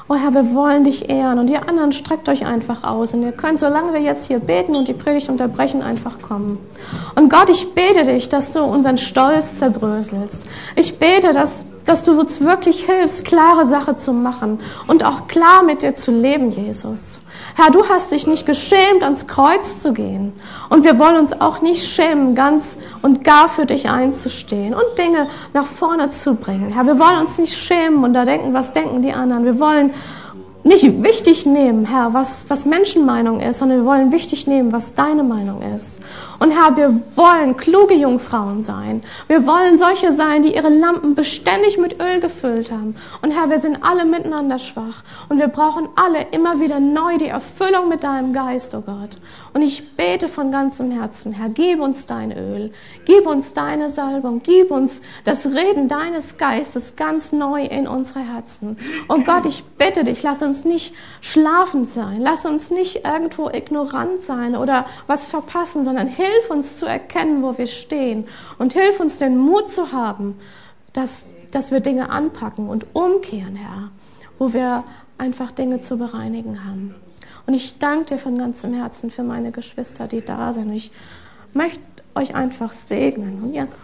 Oh Herr, wir wollen dich ehren. Und ihr anderen, streckt euch einfach aus. Und ihr könnt, solange wir jetzt hier beten und die Predigt unterbrechen, einfach kommen. Und Gott, ich bete dich, dass du unseren Stolz zerbröselst. Ich bete, dass du uns wirklich hilfst, klare Sache zu machen und auch klar mit dir zu leben, Jesus. Herr, du hast dich nicht geschämt, ans Kreuz zu gehen. Und wir wollen uns auch nicht schämen, ganz und gar für dich einzustehen und Dinge nach vorne zu bringen. Herr, wir wollen uns nicht schämen und da denken, was denken die anderen. Wir wollen nicht wichtig nehmen, Herr, was Menschenmeinung ist, sondern wir wollen wichtig nehmen, was deine Meinung ist. Und Herr, wir wollen kluge Jungfrauen sein. Wir wollen solche sein, die ihre Lampen beständig mit Öl gefüllt haben. Und Herr, wir sind alle miteinander schwach. Und wir brauchen alle immer wieder neu die Erfüllung mit deinem Geist, oh Gott. Und ich bete von ganzem Herzen, Herr, gib uns dein Öl. Gib uns deine Salbung. Gib uns das Reden deines Geistes ganz neu in unsere Herzen. Und Gott, ich bitte dich, lass uns nicht schlafend sein. Lass uns nicht irgendwo ignorant sein oder was verpassen, sondern hilf uns zu erkennen, wo wir stehen. Und hilf uns den Mut zu haben, dass wir Dinge anpacken und umkehren, Herr, wo wir einfach Dinge zu bereinigen haben. Und ich danke dir von ganzem Herzen für meine Geschwister, die da sind. Ich möchte euch einfach segnen. Und ihr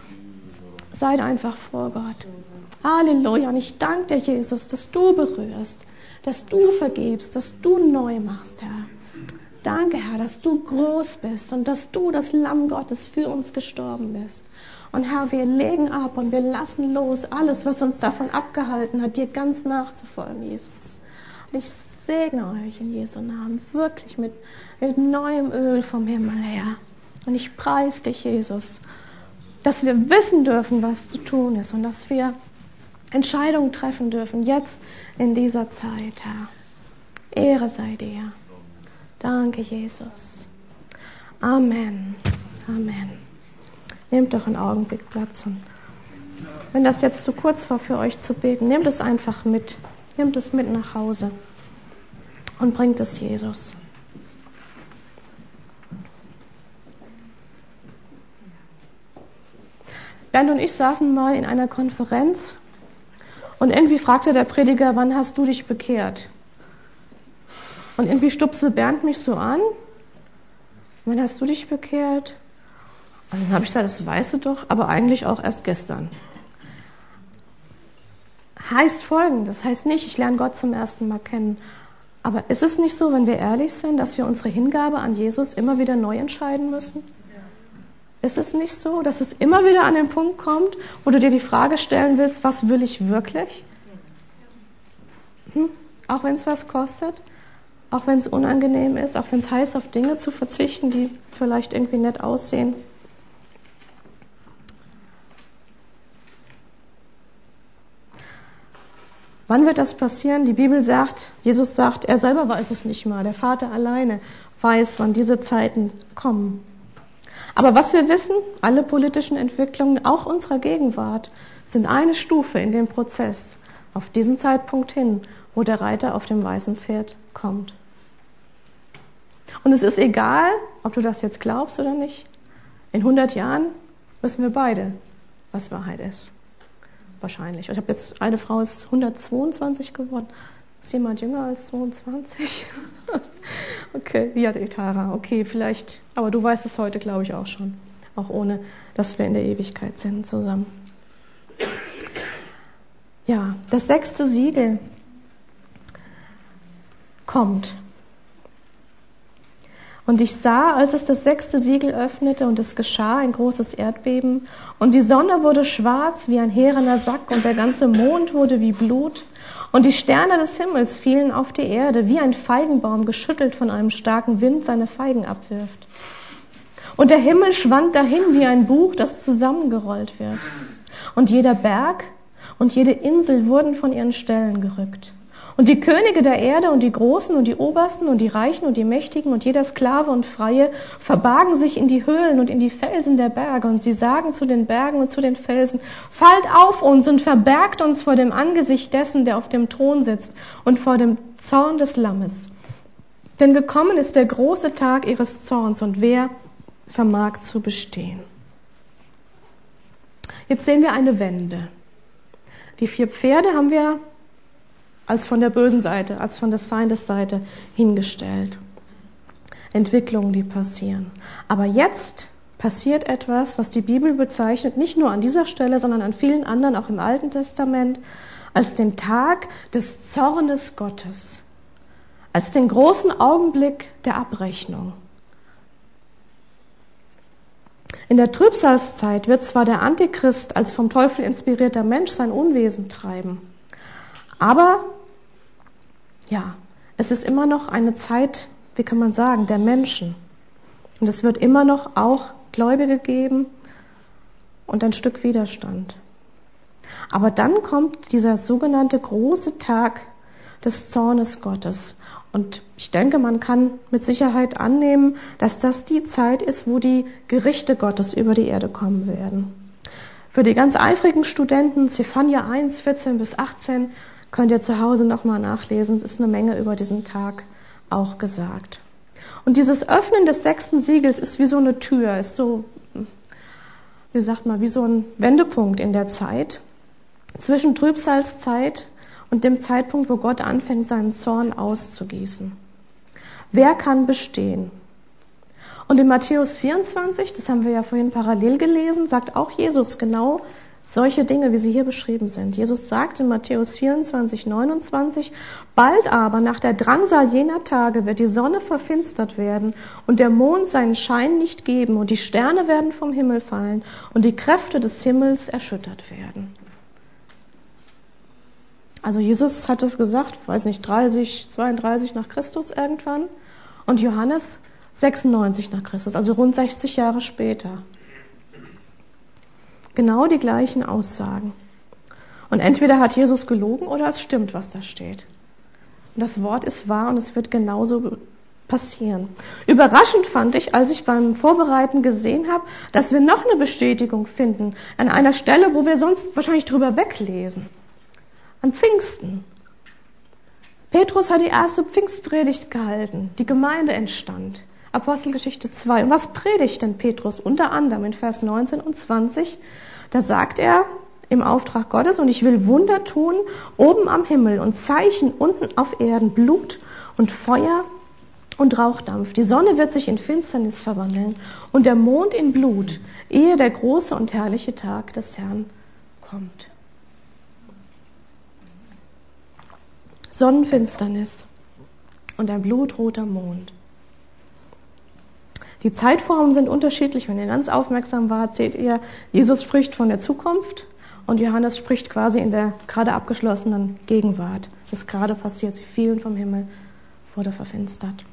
seid einfach vor Gott. Halleluja. Und ich danke dir, Jesus, dass du berührst, dass du vergibst, dass du neu machst, Herr. Danke, Herr, dass du groß bist und dass du, das Lamm Gottes, für uns gestorben bist. Und Herr, wir legen ab und wir lassen los alles, was uns davon abgehalten hat, dir ganz nachzufolgen, Jesus. Und ich segne euch in Jesu Namen, wirklich mit neuem Öl vom Himmel her. Und ich preise dich, Jesus, dass wir wissen dürfen, was zu tun ist und dass wir Entscheidungen treffen dürfen, jetzt in dieser Zeit, Herr. Ehre sei dir. Danke, Jesus. Amen. Amen. Nehmt doch einen Augenblick Platz. Und wenn das jetzt zu kurz war für euch zu beten, nehmt es einfach mit. Nehmt es mit nach Hause und bringt es Jesus. Bernd und ich saßen mal in einer Konferenz und irgendwie fragte der Prediger, wann hast du dich bekehrt? Und irgendwie stupste Bernd mich so an. Wann hast du dich bekehrt? Und dann habe ich gesagt, das weißt du doch, aber eigentlich auch erst gestern. Heißt Folgendes, heißt nicht, ich lerne Gott zum ersten Mal kennen. Aber ist es nicht so, wenn wir ehrlich sind, dass wir unsere Hingabe an Jesus immer wieder neu entscheiden müssen? Ist es nicht so, dass es immer wieder an den Punkt kommt, wo du dir die Frage stellen willst, was will ich wirklich? Auch wenn es was kostet, auch wenn es unangenehm ist, auch wenn es heißt, auf Dinge zu verzichten, die vielleicht irgendwie nett aussehen. Wann wird das passieren? Die Bibel sagt, Jesus sagt, er selber weiß es nicht mal. Der Vater alleine weiß, wann diese Zeiten kommen. Aber was wir wissen, alle politischen Entwicklungen, auch unserer Gegenwart, sind eine Stufe in dem Prozess, auf diesen Zeitpunkt hin, wo der Reiter auf dem weißen Pferd kommt. Und es ist egal, ob du das jetzt glaubst oder nicht. In 100 Jahren wissen wir beide, was Wahrheit ist. Wahrscheinlich. Ich habe jetzt, eine Frau ist 122 geworden. Ist jemand jünger als 22? Okay, wie hat Tara? Okay, vielleicht. Aber du weißt es heute, glaube ich, auch schon. Auch ohne, dass wir in der Ewigkeit sind zusammen. Ja, das 6. Siegel kommt. Und ich sah, als es das 6. Siegel öffnete, und es geschah ein großes Erdbeben, und die Sonne wurde schwarz wie ein härener Sack, und der ganze Mond wurde wie Blut, und die Sterne des Himmels fielen auf die Erde, wie ein Feigenbaum geschüttelt von einem starken Wind seine Feigen abwirft. Und der Himmel schwand dahin wie ein Buch, das zusammengerollt wird. Und jeder Berg und jede Insel wurden von ihren Stellen gerückt. Und die Könige der Erde und die Großen und die Obersten und die Reichen und die Mächtigen und jeder Sklave und Freie verbargen sich in die Höhlen und in die Felsen der Berge. Und sie sagen zu den Bergen und zu den Felsen, fallt auf uns und verbergt uns vor dem Angesicht dessen, der auf dem Thron sitzt und vor dem Zorn des Lammes. Denn gekommen ist der große Tag ihres Zorns, und wer vermag zu bestehen? Jetzt sehen wir eine Wende. Die 4 Pferde haben wir als von der bösen Seite, als von des Feindes Seite hingestellt. Entwicklungen, die passieren. Aber jetzt passiert etwas, was die Bibel bezeichnet, nicht nur an dieser Stelle, sondern an vielen anderen, auch im Alten Testament, als den Tag des Zornes Gottes, als den großen Augenblick der Abrechnung. In der Trübsalzeit wird zwar der Antichrist als vom Teufel inspirierter Mensch sein Unwesen treiben, aber ja, es ist immer noch eine Zeit, wie kann man sagen, der Menschen. Und es wird immer noch auch Gläubige geben und ein Stück Widerstand. Aber dann kommt dieser sogenannte große Tag des Zornes Gottes. Und ich denke, man kann mit Sicherheit annehmen, dass das die Zeit ist, wo die Gerichte Gottes über die Erde kommen werden. Für die ganz eifrigen Studenten, Zephania 1, 14 bis 18, könnt ihr zu Hause nochmal nachlesen. Es ist eine Menge über diesen Tag auch gesagt. Und dieses Öffnen des 6. Siegels ist wie so eine Tür, ist so, wie sagt man, wie so ein Wendepunkt in der Zeit zwischen Trübsalzeit und dem Zeitpunkt, wo Gott anfängt, seinen Zorn auszugießen. Wer kann bestehen? Und in Matthäus 24, das haben wir ja vorhin parallel gelesen, sagt auch Jesus genau solche Dinge, wie sie hier beschrieben sind. Jesus sagt in Matthäus 24, 29, bald aber nach der Drangsal jener Tage wird die Sonne verfinstert werden und der Mond seinen Schein nicht geben und die Sterne werden vom Himmel fallen und die Kräfte des Himmels erschüttert werden. Also Jesus hat es gesagt, weiß nicht, 30, 32 nach Christus irgendwann und Johannes 96 nach Christus, also rund 60 Jahre später. Genau die gleichen Aussagen. Und entweder hat Jesus gelogen oder es stimmt, was da steht. Und das Wort ist wahr und es wird genauso passieren. Überraschend fand ich, als ich beim Vorbereiten gesehen habe, dass wir noch eine Bestätigung finden an einer Stelle, wo wir sonst wahrscheinlich drüber weglesen. An Pfingsten. Petrus hat die erste Pfingstpredigt gehalten. Die Gemeinde entstand. Apostelgeschichte 2. Und was predigt denn Petrus? Unter anderem in Vers 19 und 20. Da sagt er im Auftrag Gottes, und ich will Wunder tun oben am Himmel und Zeichen unten auf Erden, Blut und Feuer und Rauchdampf. Die Sonne wird sich in Finsternis verwandeln und der Mond in Blut, ehe der große und herrliche Tag des Herrn kommt. Sonnenfinsternis und ein blutroter Mond. Die Zeitformen sind unterschiedlich. Wenn ihr ganz aufmerksam wart, seht ihr, Jesus spricht von der Zukunft und Johannes spricht quasi in der gerade abgeschlossenen Gegenwart. Es ist gerade passiert, sie fielen vom Himmel, wurde verfinstert.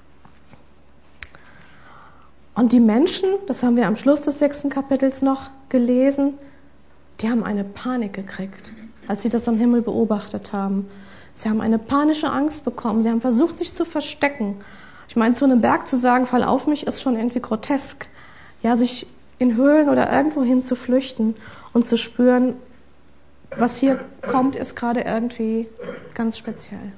Und die Menschen, das haben wir am Schluss des 6. Kapitels noch gelesen, die haben eine Panik gekriegt, als sie das am Himmel beobachtet haben. Sie haben eine panische Angst bekommen, sie haben versucht, sich zu verstecken. Ich meine, zu einem Berg zu sagen, fall auf mich, ist schon irgendwie grotesk. Ja, sich in Höhlen oder irgendwo hin zu flüchten und zu spüren, was hier kommt, ist gerade irgendwie ganz speziell.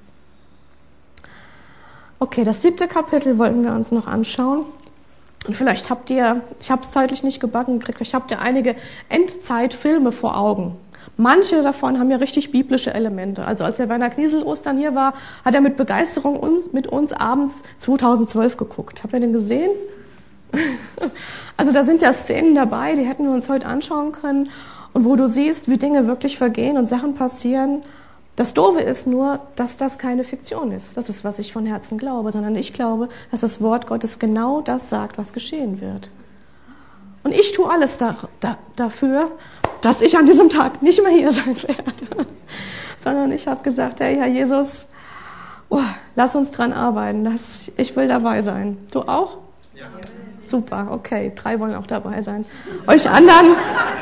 Okay, das 7. Kapitel wollten wir uns noch anschauen. Und vielleicht habt ihr, ich habe es zeitlich nicht gebacken gekriegt, vielleicht habt ihr einige Endzeitfilme vor Augen. Manche davon haben ja richtig biblische Elemente. Also als der Werner Kniesel Ostern hier war, hat er mit Begeisterung mit uns abends 2012 geguckt. Habt ihr den gesehen? Also da sind ja Szenen dabei, die hätten wir uns heute anschauen können. Und wo du siehst, wie Dinge wirklich vergehen und Sachen passieren. Das Doofe ist nur, dass das keine Fiktion ist. Das ist, was ich von Herzen glaube. Sondern ich glaube, dass das Wort Gottes genau das sagt, was geschehen wird. Und ich tue alles dafür, dass ich an diesem Tag nicht mehr hier sein werde. Sondern ich habe gesagt, hey Herr Jesus, lass uns dran arbeiten. Ich will dabei sein. Du auch? Ja. Super, okay. 3 wollen auch dabei sein. Euch anderen,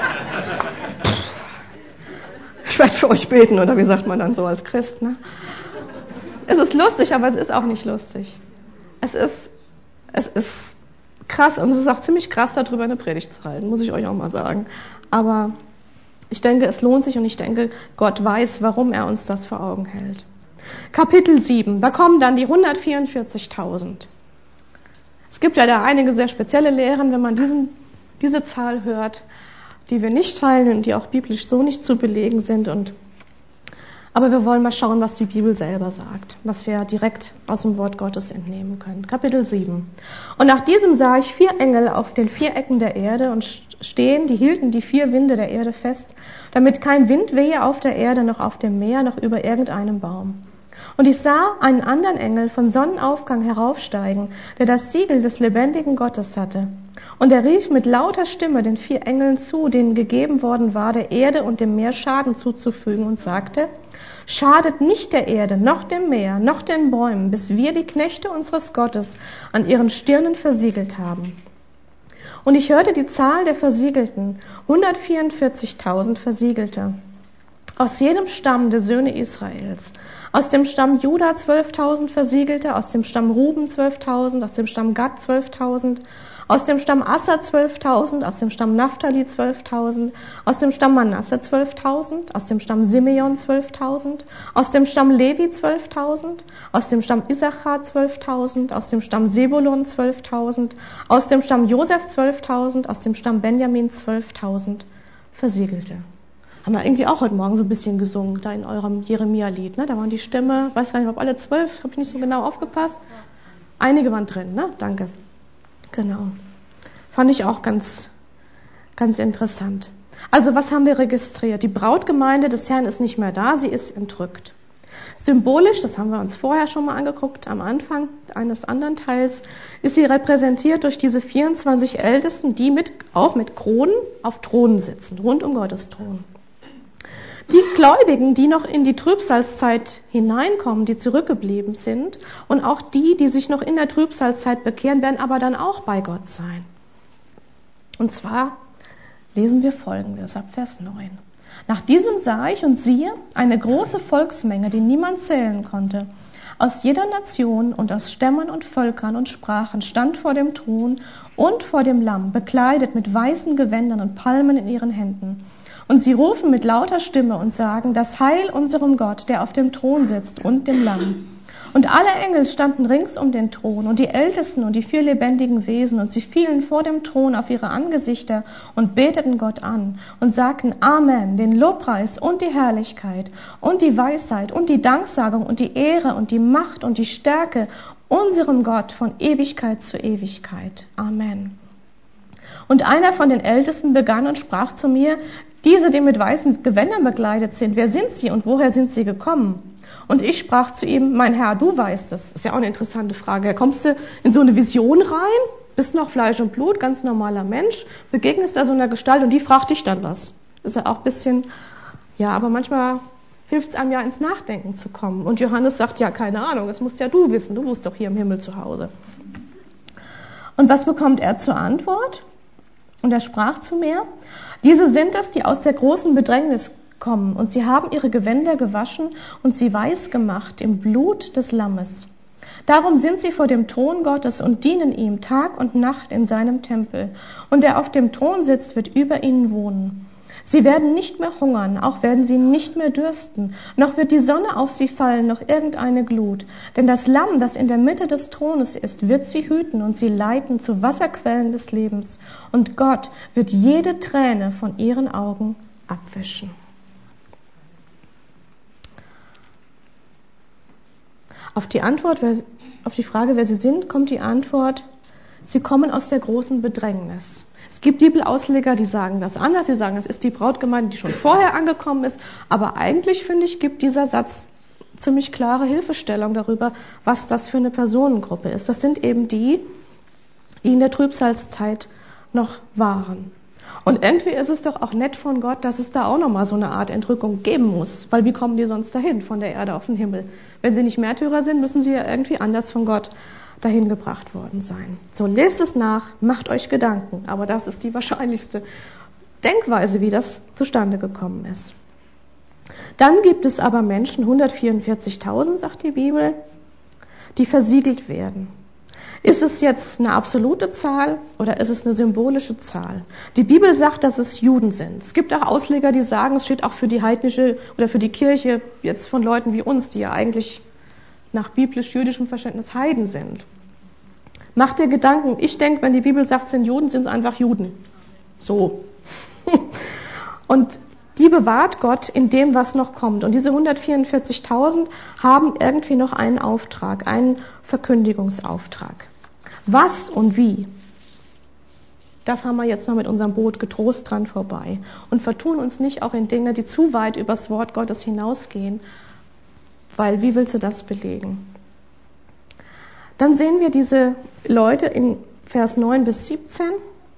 ich werde für euch beten, oder wie sagt man dann so als Christ, ne? Es ist lustig, aber es ist auch nicht lustig. Es ist krass und es ist auch ziemlich krass, darüber eine Predigt zu halten, muss ich euch auch mal sagen. Aber ich denke, es lohnt sich und ich denke, Gott weiß, warum er uns das vor Augen hält. Kapitel 7, da kommen dann die 144.000. Es gibt ja da einige sehr spezielle Lehren, wenn man diese Zahl hört, die wir nicht teilen und die auch biblisch so nicht zu belegen sind. Aber wir wollen mal schauen, was die Bibel selber sagt, was wir direkt aus dem Wort Gottes entnehmen können. Kapitel 7. Und nach diesem sah ich 4 Engel auf den 4 Ecken der Erde und stehen, die hielten die 4 Winde der Erde fest, damit kein Wind wehe auf der Erde, noch auf dem Meer, noch über irgendeinem Baum. Und ich sah einen anderen Engel von Sonnenaufgang heraufsteigen, der das Siegel des lebendigen Gottes hatte. Und er rief mit lauter Stimme den 4 Engeln zu, denen gegeben worden war, der Erde und dem Meer Schaden zuzufügen, und sagte: Schadet nicht der Erde, noch dem Meer, noch den Bäumen, bis wir die Knechte unseres Gottes an ihren Stirnen versiegelt haben. Und ich hörte die Zahl der Versiegelten, 144.000 Versiegelte. Aus jedem Stamm der Söhne Israels. Aus dem Stamm Juda 12.000 Versiegelte, aus dem Stamm Ruben 12.000, aus dem Stamm Gad 12.000, aus dem Stamm Asser 12.000, aus dem Stamm Naphtali 12.000, aus dem Stamm Manasse 12.000, aus dem Stamm Simeon 12.000, aus dem Stamm Levi 12.000, aus dem Stamm Issachar 12.000, aus dem Stamm Sebulon 12.000, aus dem Stamm Josef 12.000, aus dem Stamm Benjamin 12.000 Versiegelte. Haben wir irgendwie auch heute Morgen so ein bisschen gesungen, da in eurem Jeremia-Lied. Ne? Da waren die Stämme, weiß gar nicht, ob alle 12, habe ich nicht so genau aufgepasst. Einige waren drin, ne? Danke. Genau. Fand ich auch ganz, ganz interessant. Also was haben wir registriert? Die Brautgemeinde des Herrn ist nicht mehr da, sie ist entrückt. Symbolisch, das haben wir uns vorher schon mal angeguckt, am Anfang eines anderen Teils, ist sie repräsentiert durch diese 24 Ältesten, die auch mit Kronen auf Thronen sitzen, rund um Gottes Thron. Die Gläubigen, die noch in die Trübsalzeit hineinkommen, die zurückgeblieben sind, und auch die sich noch in der Trübsalzeit bekehren, werden aber dann auch bei Gott sein. Und zwar lesen wir Folgendes ab Vers 9. Nach diesem sah ich und siehe eine große Volksmenge, die niemand zählen konnte, aus jeder Nation und aus Stämmen und Völkern und Sprachen stand vor dem Thron und vor dem Lamm, bekleidet mit weißen Gewändern und Palmen in ihren Händen. Und sie rufen mit lauter Stimme und sagen: Das Heil unserem Gott, der auf dem Thron sitzt, und dem Lamm. Und alle Engel standen rings um den Thron und die Ältesten und die 4 lebendigen Wesen, und sie fielen vor dem Thron auf ihre Angesichter und beteten Gott an und sagten: Amen, den Lobpreis und die Herrlichkeit und die Weisheit und die Danksagung und die Ehre und die Macht und die Stärke unserem Gott von Ewigkeit zu Ewigkeit. Amen. Und einer von den Ältesten begann und sprach zu mir: Diese, die mit weißen Gewändern bekleidet sind, wer sind sie und woher sind sie gekommen? Und ich sprach zu ihm: Mein Herr, du weißt es. Ist ja auch eine interessante Frage. Kommst du in so eine Vision rein, bist noch Fleisch und Blut, ganz normaler Mensch, begegnest da so einer Gestalt und die fragt dich dann was. Ist ja auch ein bisschen, ja, aber manchmal hilft es einem ja ins Nachdenken zu kommen. Und Johannes sagt: Ja, keine Ahnung, das musst ja du wissen, du bist doch hier im Himmel zu Hause. Und was bekommt er zur Antwort? Und er sprach zu mir: Diese sind es, die aus der großen Bedrängnis kommen, und sie haben ihre Gewänder gewaschen und sie weiß gemacht im Blut des Lammes. Darum sind sie vor dem Thron Gottes und dienen ihm Tag und Nacht in seinem Tempel. Und der auf dem Thron sitzt, wird über ihnen wohnen. Sie werden nicht mehr hungern, auch werden sie nicht mehr dürsten, noch wird die Sonne auf sie fallen, noch irgendeine Glut. Denn das Lamm, das in der Mitte des Thrones ist, wird sie hüten und sie leiten zu Wasserquellen des Lebens. Und Gott wird jede Träne von ihren Augen abwischen. Auf die Frage, wer sie sind, kommt die Antwort: Sie kommen aus der großen Bedrängnis. Es gibt Bibelausleger, die sagen das anders, die sagen, es ist die Brautgemeinde, die schon vorher angekommen ist, aber eigentlich, finde ich, gibt dieser Satz ziemlich klare Hilfestellung darüber, was das für eine Personengruppe ist. Das sind eben die in der Trübsalzeit noch waren. Und irgendwie ist es doch auch nett von Gott, dass es da auch nochmal so eine Art Entrückung geben muss, weil wie kommen die sonst dahin, von der Erde auf den Himmel? Wenn sie nicht Märtyrer sind, müssen sie ja irgendwie anders von Gott dahin gebracht worden sein. So, lest es nach, macht euch Gedanken, aber das ist die wahrscheinlichste Denkweise, wie das zustande gekommen ist. Dann gibt es aber Menschen, 144.000, sagt die Bibel, die versiegelt werden. Ist es jetzt eine absolute Zahl oder ist es eine symbolische Zahl? Die Bibel sagt, dass es Juden sind. Es gibt auch Ausleger, die sagen, es steht auch für die heidnische oder für die Kirche jetzt von Leuten wie uns, die ja eigentlich nach biblisch-jüdischem Verständnis Heiden sind. Mach dir Gedanken. Ich denke, wenn die Bibel sagt, es sind Juden, sind es einfach Juden. So. Und die bewahrt Gott in dem, was noch kommt. Und diese 144.000 haben irgendwie noch einen Auftrag, einen Verkündigungsauftrag. Was und wie? Da fahren wir jetzt mal mit unserem Boot getrost dran vorbei und vertun uns nicht auch in Dinge, die zu weit übers Wort Gottes hinausgehen, weil wie willst du das belegen? Dann sehen wir diese Leute in Vers 9 bis 17,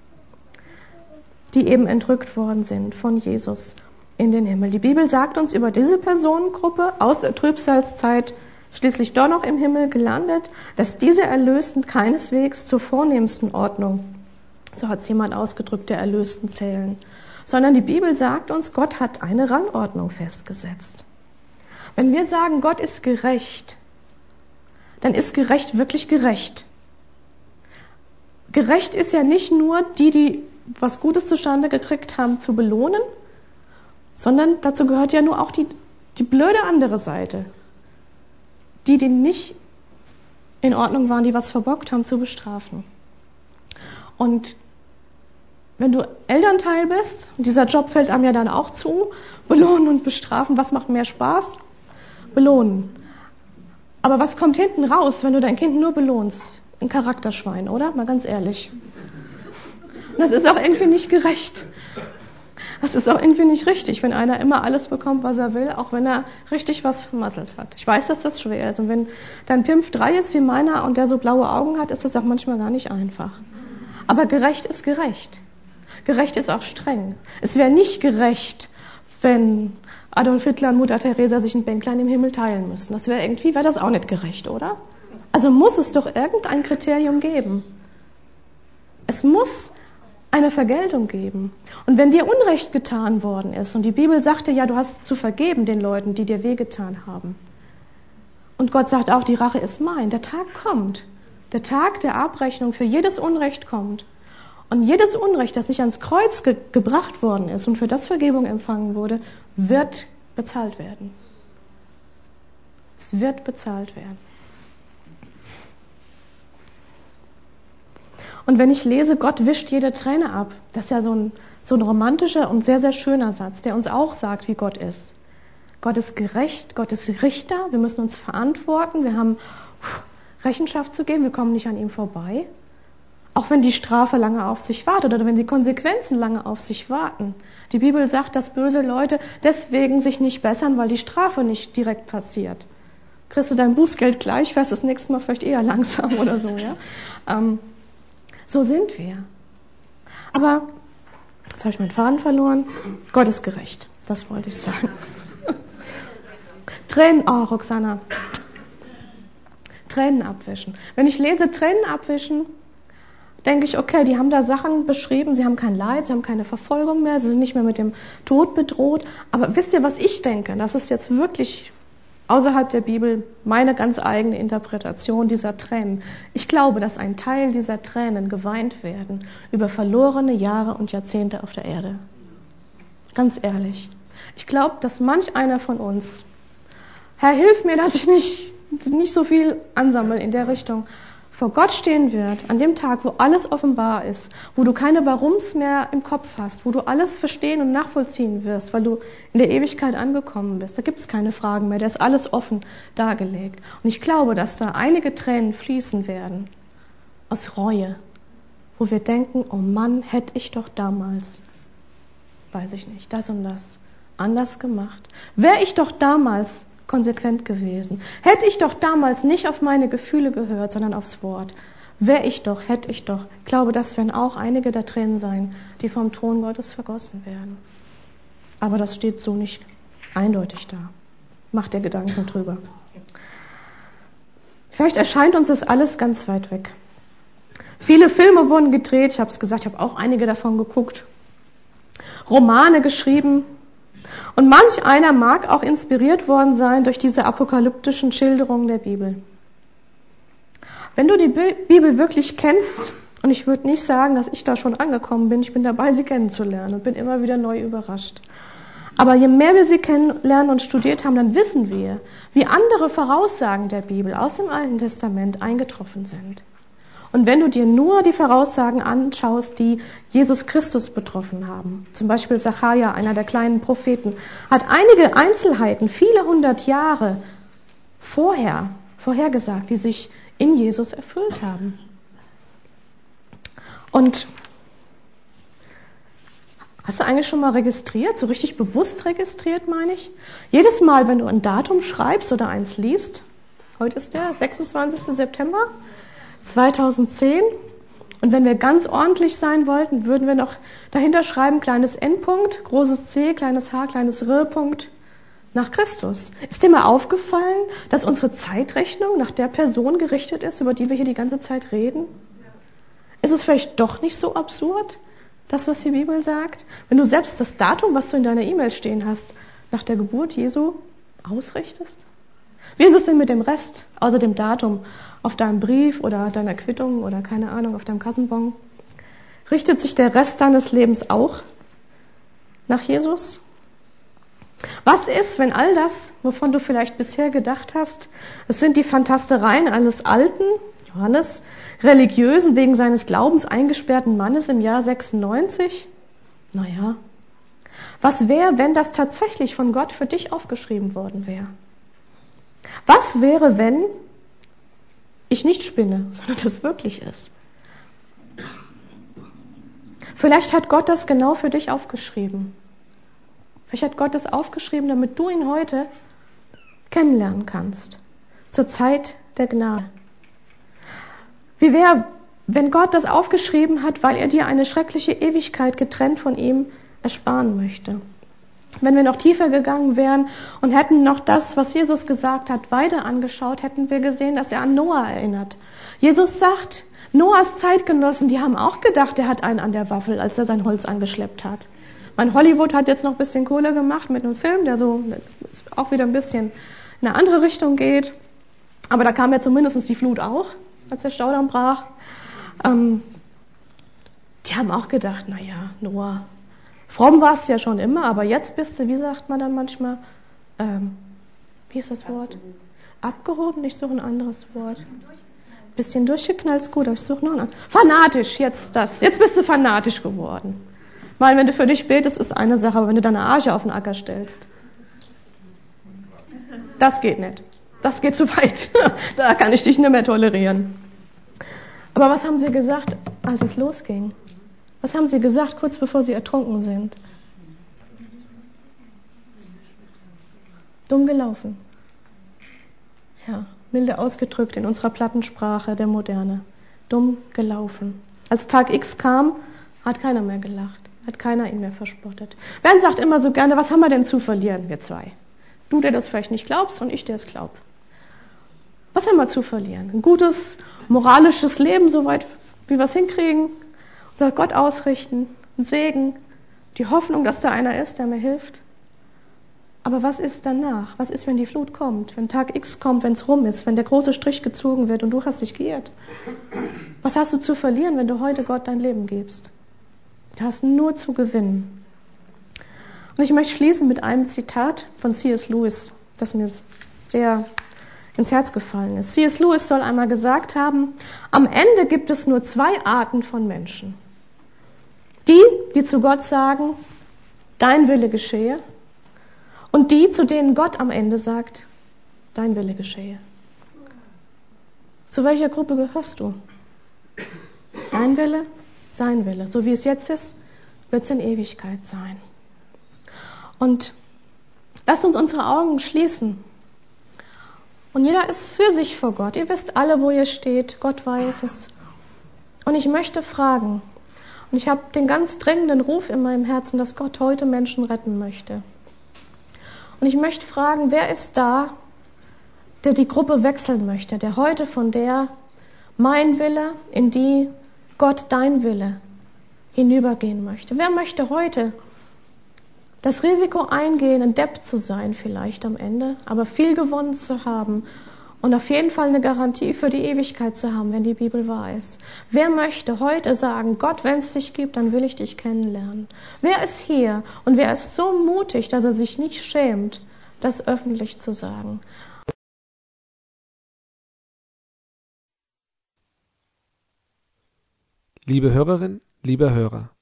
die eben entrückt worden sind von Jesus in den Himmel. Die Bibel sagt uns über diese Personengruppe aus der Trübsalzeit schließlich doch noch im Himmel gelandet, dass diese Erlösten keineswegs zur vornehmsten Ordnung, so hat es jemand ausgedrückt, der Erlösten zählen, sondern die Bibel sagt uns, Gott hat eine Rangordnung festgesetzt. Wenn wir sagen, Gott ist gerecht, dann ist gerecht wirklich gerecht. Gerecht ist ja nicht nur die was Gutes zustande gekriegt haben, zu belohnen, sondern dazu gehört ja nur auch die blöde andere Seite. Die nicht in Ordnung waren, die was verbockt haben, zu bestrafen. Und wenn du Elternteil bist, und dieser Job fällt einem ja dann auch zu, belohnen und bestrafen, was macht mehr Spaß? Belohnen. Aber was kommt hinten raus, wenn du dein Kind nur belohnst? Ein Charakterschwein, oder? Mal ganz ehrlich. Und das ist auch irgendwie nicht gerecht. Das ist auch irgendwie nicht richtig, wenn einer immer alles bekommt, was er will, auch wenn er richtig was vermasselt hat. Ich weiß, dass das schwer ist. Und wenn dein Pimpf 3 ist wie meiner und der so blaue Augen hat, ist das auch manchmal gar nicht einfach. Aber gerecht ist gerecht. Gerecht ist auch streng. Es wäre nicht gerecht, wenn Adolf Hitler und Mutter Teresa sich ein Bänklein im Himmel teilen müssen. Wäre das auch nicht gerecht, oder? Also muss es doch irgendein Kriterium geben. Es muss eine Vergeltung geben. Und wenn dir Unrecht getan worden ist, und die Bibel sagte ja, du hast zu vergeben den Leuten, die dir wehgetan haben. Und Gott sagt auch, die Rache ist mein. Der Tag kommt. Der Tag der Abrechnung für jedes Unrecht kommt. Und jedes Unrecht, das nicht ans Kreuz gebracht worden ist und für das Vergebung empfangen wurde, wird bezahlt werden. Es wird bezahlt werden. Und wenn ich lese, Gott wischt jede Träne ab, das ist ja so ein romantischer und sehr, sehr schöner Satz, der uns auch sagt, wie Gott ist. Gott ist gerecht, Gott ist Richter, wir müssen uns verantworten, wir haben Rechenschaft zu geben, wir kommen nicht an ihm vorbei. Auch wenn die Strafe lange auf sich wartet oder wenn die Konsequenzen lange auf sich warten. Die Bibel sagt, dass böse Leute deswegen sich nicht bessern, weil die Strafe nicht direkt passiert. Kriegst du dein Bußgeld gleich, fährst das nächste Mal vielleicht eher langsam oder so, ja. So sind wir. Aber, jetzt habe ich meinen Faden verloren, Gott ist gerecht, das wollte ich sagen. Tränen, Roxana, Tränen abwischen. Wenn ich lese Tränen abwischen, denke ich, okay, die haben da Sachen beschrieben, sie haben kein Leid, sie haben keine Verfolgung mehr, sie sind nicht mehr mit dem Tod bedroht. Aber wisst ihr, was ich denke? Das ist jetzt wirklich außerhalb der Bibel meine ganz eigene Interpretation dieser Tränen. Ich glaube, dass ein Teil dieser Tränen geweint werden über verlorene Jahre und Jahrzehnte auf der Erde. Ganz ehrlich. Ich glaube, dass manch einer von uns, Herr, hilf mir, dass ich nicht so viel ansammle in der Richtung, vor Gott stehen wird, an dem Tag, wo alles offenbar ist, wo du keine Warums mehr im Kopf hast, wo du alles verstehen und nachvollziehen wirst, weil du in der Ewigkeit angekommen bist. Da gibt es keine Fragen mehr, da ist alles offen dargelegt. Und ich glaube, dass da einige Tränen fließen werden aus Reue, wo wir denken, oh Mann, hätte ich doch damals, weiß ich nicht, das und das anders gemacht. Wäre ich doch damals konsequent gewesen. Hätte ich doch damals nicht auf meine Gefühle gehört, sondern aufs Wort. Wäre ich doch, hätte ich doch. Ich glaube, das werden auch einige der Tränen sein, die vom Thron Gottes vergossen werden. Aber das steht so nicht eindeutig da. Macht dir Gedanken drüber. Vielleicht erscheint uns das alles ganz weit weg. Viele Filme wurden gedreht, ich habe es gesagt, ich habe auch einige davon geguckt. Romane geschrieben. Und manch einer mag auch inspiriert worden sein durch diese apokalyptischen Schilderungen der Bibel. Wenn du die Bibel wirklich kennst, und ich würde nicht sagen, dass ich da schon angekommen bin, ich bin dabei, sie kennenzulernen und bin immer wieder neu überrascht. Aber je mehr wir sie kennenlernen und studiert haben, dann wissen wir, wie andere Voraussagen der Bibel aus dem Alten Testament eingetroffen sind. Und wenn du dir nur die Voraussagen anschaust, die Jesus Christus betroffen haben, zum Beispiel Sacharja, einer der kleinen Propheten, hat einige Einzelheiten, viele hundert Jahre vorhergesagt, die sich in Jesus erfüllt haben. Und hast du eigentlich schon mal registriert, so richtig bewusst registriert, meine ich? Jedes Mal, wenn du ein Datum schreibst oder eins liest, heute ist der 26. September 2010, und wenn wir ganz ordentlich sein wollten, würden wir noch dahinter schreiben, kleines N-Punkt, großes C, kleines H, kleines R-Punkt, nach Christus. Ist dir mal aufgefallen, dass unsere Zeitrechnung nach der Person gerichtet ist, über die wir hier die ganze Zeit reden? Ist es vielleicht doch nicht so absurd, das, was die Bibel sagt? Wenn du selbst das Datum, was du in deiner E-Mail stehen hast, nach der Geburt Jesu ausrichtest? Wie ist es denn mit dem Rest, außer dem Datum, auf deinem Brief oder deiner Quittung oder keine Ahnung, auf deinem Kassenbon? Richtet sich der Rest deines Lebens auch nach Jesus? Was ist, wenn all das, wovon du vielleicht bisher gedacht hast, es sind die Fantastereien eines alten, Johannes, religiösen, wegen seines Glaubens eingesperrten Mannes im Jahr 96? Naja, was wäre, wenn das tatsächlich von Gott für dich aufgeschrieben worden wäre? Was wäre, wenn ich nicht spinne, sondern das wirklich ist? Vielleicht hat Gott das genau für dich aufgeschrieben. Vielleicht hat Gott das aufgeschrieben, damit du ihn heute kennenlernen kannst. Zur Zeit der Gnade. Wie wäre, wenn Gott das aufgeschrieben hat, weil er dir eine schreckliche Ewigkeit getrennt von ihm ersparen möchte? Wenn wir noch tiefer gegangen wären und hätten noch das, was Jesus gesagt hat, weiter angeschaut, hätten wir gesehen, dass er an Noah erinnert. Jesus sagt, Noahs Zeitgenossen, die haben auch gedacht, er hat einen an der Waffel, als er sein Holz angeschleppt hat. Hollywood hat jetzt noch ein bisschen Kohle gemacht mit einem Film, der so auch wieder ein bisschen in eine andere Richtung geht. Aber da kam ja zumindest die Flut auch, als der Staudamm brach. Die haben auch gedacht, naja, Noah, fromm warst du ja schon immer, aber jetzt bist du, wie sagt man dann manchmal, wie ist das Wort? Abgehoben? Ich suche ein anderes Wort. Bisschen durchgeknallt ist gut, aber ich suche noch ein anderes. Fanatisch, jetzt bist du fanatisch geworden. Weil wenn du für dich betest, ist eine Sache, aber wenn du deine Arche auf den Acker stellst, das geht nicht. Das geht zu weit. Da kann ich dich nicht mehr tolerieren. Aber was haben sie gesagt, als es losging? Was haben sie gesagt, kurz bevor sie ertrunken sind? Dumm gelaufen. Ja, milde ausgedrückt in unserer Plattensprache der Moderne. Dumm gelaufen. Als Tag X kam, hat keiner mehr gelacht. Hat keiner ihn mehr verspottet. Bernd sagt immer so gerne, was haben wir denn zu verlieren, wir zwei? Du, der das vielleicht nicht glaubst, und ich, der es glaubt. Was haben wir zu verlieren? Ein gutes, moralisches Leben, soweit wie wir es hinkriegen, unser Gott ausrichten, ein Segen, die Hoffnung, dass da einer ist, der mir hilft. Aber was ist danach? Was ist, wenn die Flut kommt, wenn Tag X kommt, wenn es rum ist, wenn der große Strich gezogen wird und du hast dich geirrt? Was hast du zu verlieren, wenn du heute Gott dein Leben gibst? Du hast nur zu gewinnen. Und ich möchte schließen mit einem Zitat von C.S. Lewis, das mir sehr ins Herz gefallen ist. C.S. Lewis soll einmal gesagt haben, am Ende gibt es nur zwei Arten von Menschen. Die zu Gott sagen, dein Wille geschehe, und die, zu denen Gott am Ende sagt, dein Wille geschehe. Zu welcher Gruppe gehörst du? Dein Wille? Sein Wille. So wie es jetzt ist, wird es in Ewigkeit sein. Und lasst uns unsere Augen schließen. Und jeder ist für sich vor Gott. Ihr wisst alle, wo ihr steht. Gott weiß es. Und ich möchte fragen, und ich habe den ganz drängenden Ruf in meinem Herzen, dass Gott heute Menschen retten möchte. Und ich möchte fragen, wer ist da, der die Gruppe wechseln möchte, der heute von der mein Wille in die Gott dein Wille hinübergehen möchte? Wer möchte heute das Risiko eingehen, ein Depp zu sein vielleicht am Ende, aber viel gewonnen zu haben und auf jeden Fall eine Garantie für die Ewigkeit zu haben, wenn die Bibel wahr ist? Wer möchte heute sagen, Gott, wenn es dich gibt, dann will ich dich kennenlernen? Wer ist hier und wer ist so mutig, dass er sich nicht schämt, das öffentlich zu sagen? Liebe Hörerin, lieber Hörer,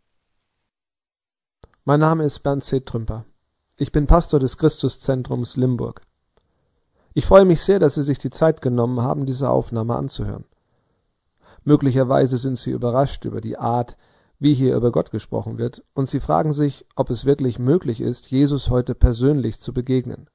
mein Name ist Bernd C. Trümper. Ich bin Pastor des Christuszentrums Limburg. Ich freue mich sehr, dass Sie sich die Zeit genommen haben, diese Aufnahme anzuhören. Möglicherweise sind Sie überrascht über die Art, wie hier über Gott gesprochen wird, und Sie fragen sich, ob es wirklich möglich ist, Jesus heute persönlich zu begegnen.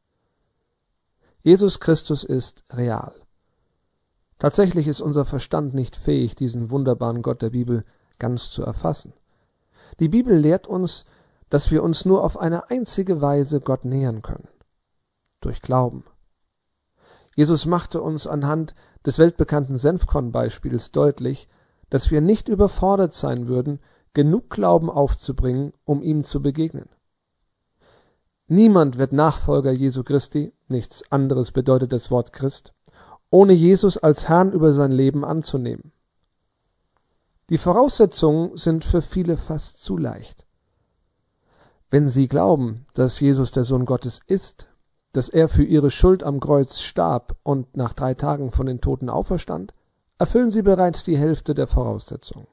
Jesus Christus ist real. Tatsächlich ist unser Verstand nicht fähig, diesen wunderbaren Gott der Bibel ganz zu erfassen. Die Bibel lehrt uns, dass wir uns nur auf eine einzige Weise Gott nähern können: durch Glauben. Jesus machte uns anhand des weltbekannten Senfkornbeispiels deutlich, dass wir nicht überfordert sein würden, genug Glauben aufzubringen, um ihm zu begegnen. Niemand wird Nachfolger Jesu Christi, nichts anderes bedeutet das Wort Christ, ohne Jesus als Herrn über sein Leben anzunehmen. Die Voraussetzungen sind für viele fast zu leicht. Wenn sie glauben, dass Jesus der Sohn Gottes ist, dass er für ihre Schuld am Kreuz starb und nach 3 Tagen von den Toten auferstand, erfüllen sie bereits die Hälfte der Voraussetzungen.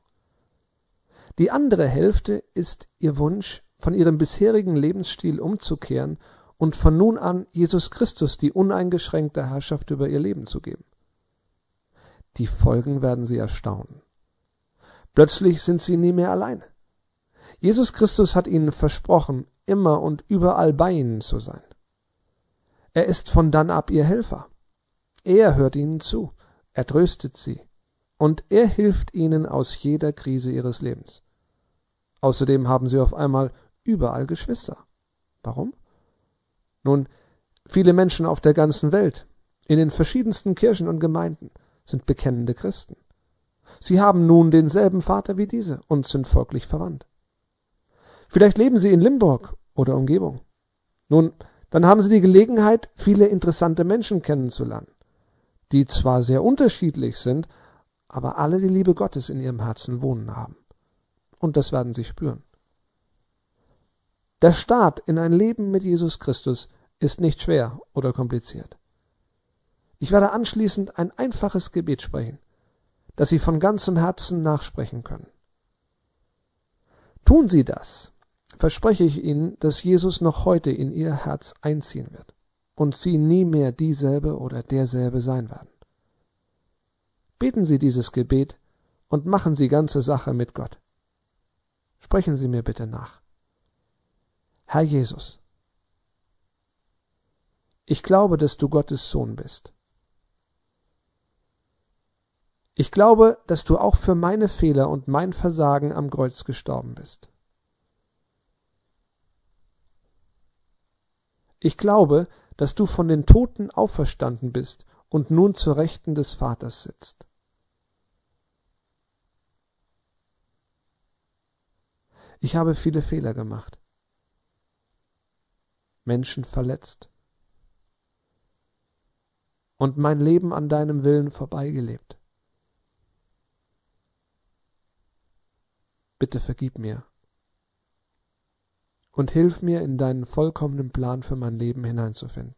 Die andere Hälfte ist ihr Wunsch, von ihrem bisherigen Lebensstil umzukehren und von nun an Jesus Christus die uneingeschränkte Herrschaft über ihr Leben zu geben. Die Folgen werden sie erstaunen. Plötzlich sind sie nie mehr allein. Jesus Christus hat ihnen versprochen, immer und überall bei ihnen zu sein. Er ist von dann ab ihr Helfer. Er hört ihnen zu, er tröstet sie und er hilft ihnen aus jeder Krise ihres Lebens. Außerdem haben sie auf einmal überall Geschwister. Warum? Nun, viele Menschen auf der ganzen Welt, in den verschiedensten Kirchen und Gemeinden, sind bekennende Christen. Sie haben nun denselben Vater wie diese und sind folglich verwandt. Vielleicht leben sie in Limburg oder Umgebung. Nun, dann haben sie die Gelegenheit, viele interessante Menschen kennenzulernen, die zwar sehr unterschiedlich sind, aber alle die Liebe Gottes in ihrem Herzen wohnen haben. Und das werden sie spüren. Der Start in ein Leben mit Jesus Christus ist nicht schwer oder kompliziert. Ich werde anschließend ein einfaches Gebet sprechen, das Sie von ganzem Herzen nachsprechen können. Tun Sie das, verspreche ich Ihnen, dass Jesus noch heute in Ihr Herz einziehen wird und Sie nie mehr dieselbe oder derselbe sein werden. Beten Sie dieses Gebet und machen Sie ganze Sache mit Gott. Sprechen Sie mir bitte nach. Herr Jesus, ich glaube, dass du Gottes Sohn bist. Ich glaube, dass du auch für meine Fehler und mein Versagen am Kreuz gestorben bist. Ich glaube, dass du von den Toten auferstanden bist und nun zur Rechten des Vaters sitzt. Ich habe viele Fehler gemacht, Menschen verletzt und mein Leben an deinem Willen vorbeigelebt. Bitte vergib mir und hilf mir, in deinen vollkommenen Plan für mein Leben hineinzufinden.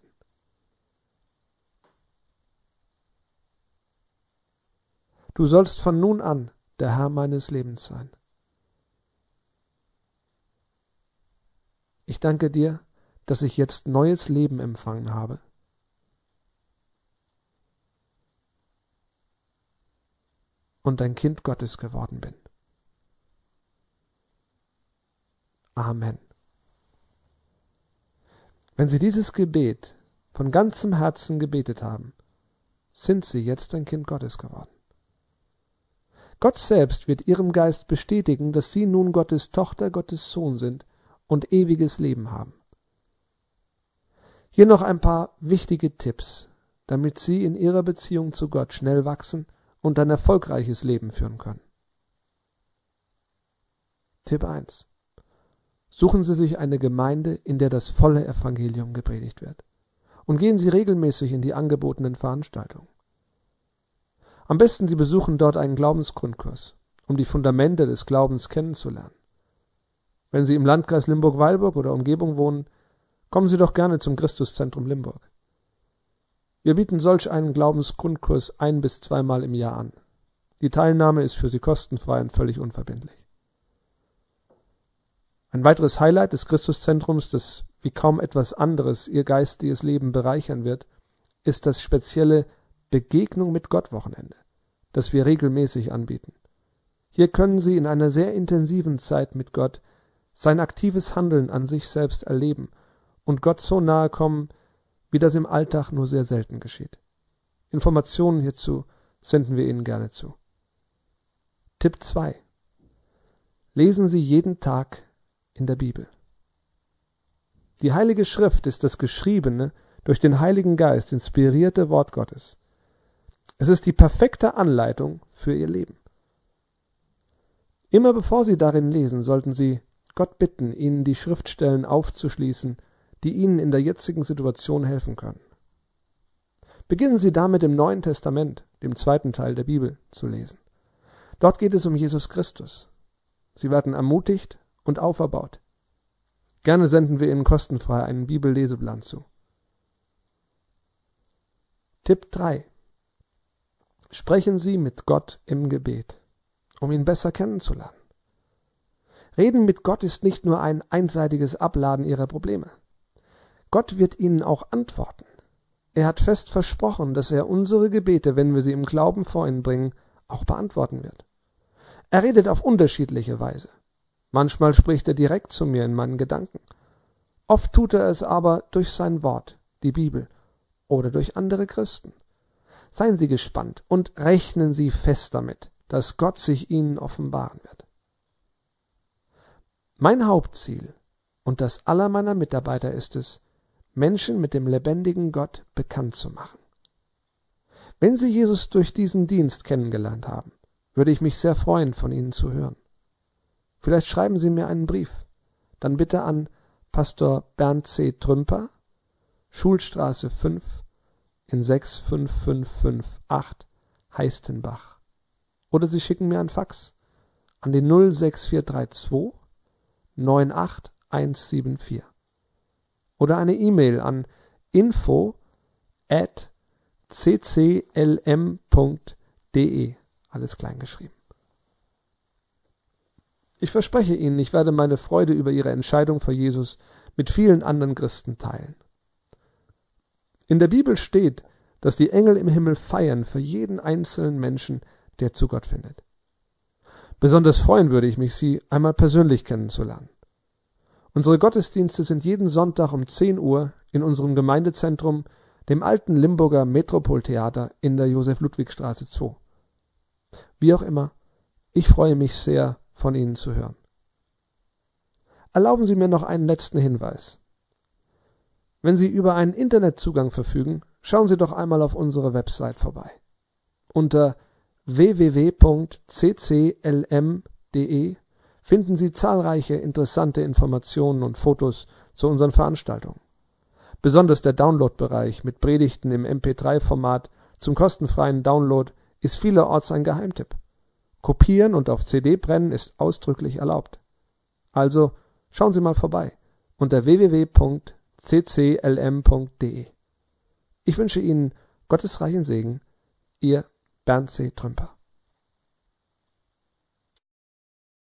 Du sollst von nun an der Herr meines Lebens sein. Ich danke dir, dass ich jetzt neues Leben empfangen habe. Und ein Kind Gottes geworden bin. Amen. Wenn Sie dieses Gebet von ganzem Herzen gebetet haben, sind Sie jetzt ein Kind Gottes geworden. Gott selbst wird Ihrem Geist bestätigen, dass Sie nun Gottes Tochter, Gottes Sohn sind und ewiges Leben haben. Hier noch ein paar wichtige Tipps, damit Sie in Ihrer Beziehung zu Gott schnell wachsen und ein erfolgreiches Leben führen können. Tipp 1. Suchen Sie sich eine Gemeinde, in der das volle Evangelium gepredigt wird. Und gehen Sie regelmäßig in die angebotenen Veranstaltungen. Am besten Sie besuchen dort einen Glaubensgrundkurs, um die Fundamente des Glaubens kennenzulernen. Wenn Sie im Landkreis Limburg-Weilburg oder Umgebung wohnen, kommen Sie doch gerne zum Christuszentrum Limburg. Wir bieten solch einen Glaubensgrundkurs 1- bis 2-mal im Jahr an. Die Teilnahme ist für Sie kostenfrei und völlig unverbindlich. Ein weiteres Highlight des Christuszentrums, das wie kaum etwas anderes Ihr geistiges Leben bereichern wird, ist das spezielle Begegnung mit Gott Wochenende, das wir regelmäßig anbieten. Hier können Sie in einer sehr intensiven Zeit mit Gott sein aktives Handeln an sich selbst erleben und Gott so nahe kommen, wie das im Alltag nur sehr selten geschieht. Informationen hierzu senden wir Ihnen gerne zu. Tipp 2. Lesen Sie jeden Tag in der Bibel. Die Heilige Schrift ist das geschriebene, durch den Heiligen Geist inspirierte Wort Gottes. Es ist die perfekte Anleitung für Ihr Leben. Immer bevor Sie darin lesen, sollten Sie Gott bitten, Ihnen die Schriftstellen aufzuschließen, die Ihnen in der jetzigen Situation helfen können. Beginnen Sie damit im Neuen Testament, dem zweiten Teil der Bibel, zu lesen. Dort geht es um Jesus Christus. Sie werden ermutigt und auferbaut. Gerne senden wir Ihnen kostenfrei einen Bibelleseplan zu. Tipp 3. Sprechen Sie mit Gott im Gebet, um ihn besser kennenzulernen. Reden mit Gott ist nicht nur ein einseitiges Abladen Ihrer Probleme. Gott wird Ihnen auch antworten. Er hat fest versprochen, dass er unsere Gebete, wenn wir sie im Glauben vor ihn bringen, auch beantworten wird. Er redet auf unterschiedliche Weise. Manchmal spricht er direkt zu mir in meinen Gedanken. Oft tut er es aber durch sein Wort, die Bibel, oder durch andere Christen. Seien Sie gespannt und rechnen Sie fest damit, dass Gott sich Ihnen offenbaren wird. Mein Hauptziel und das aller meiner Mitarbeiter ist es, Menschen mit dem lebendigen Gott bekannt zu machen. Wenn Sie Jesus durch diesen Dienst kennengelernt haben, würde ich mich sehr freuen, von Ihnen zu hören. Vielleicht schreiben Sie mir einen Brief, dann bitte an Pastor Bernd C. Trümper, Schulstraße 5 in 65558 Heistenbach. Oder Sie schicken mir ein Fax an die 06432 98174. Oder eine E-Mail an info@cclm.de, alles klein geschrieben. Ich verspreche Ihnen, ich werde meine Freude über Ihre Entscheidung für Jesus mit vielen anderen Christen teilen. In der Bibel steht, dass die Engel im Himmel feiern für jeden einzelnen Menschen, der zu Gott findet. Besonders freuen würde ich mich, Sie einmal persönlich kennenzulernen. Unsere Gottesdienste sind jeden Sonntag um 10 Uhr in unserem Gemeindezentrum, dem alten Limburger Metropoltheater in der Josef-Ludwig-Straße 2. Wie auch immer, ich freue mich sehr, von Ihnen zu hören. Erlauben Sie mir noch einen letzten Hinweis. Wenn Sie über einen Internetzugang verfügen, schauen Sie doch einmal auf unsere Website vorbei. Unter www.cclm.de finden Sie zahlreiche interessante Informationen und Fotos zu unseren Veranstaltungen. Besonders der Download-Bereich mit Predigten im MP3-Format zum kostenfreien Download ist vielerorts ein Geheimtipp. Kopieren und auf CD brennen ist ausdrücklich erlaubt. Also schauen Sie mal vorbei unter www.cclm.de. Ich wünsche Ihnen Gottes reichen Segen, Ihr Bernd C. Trümper.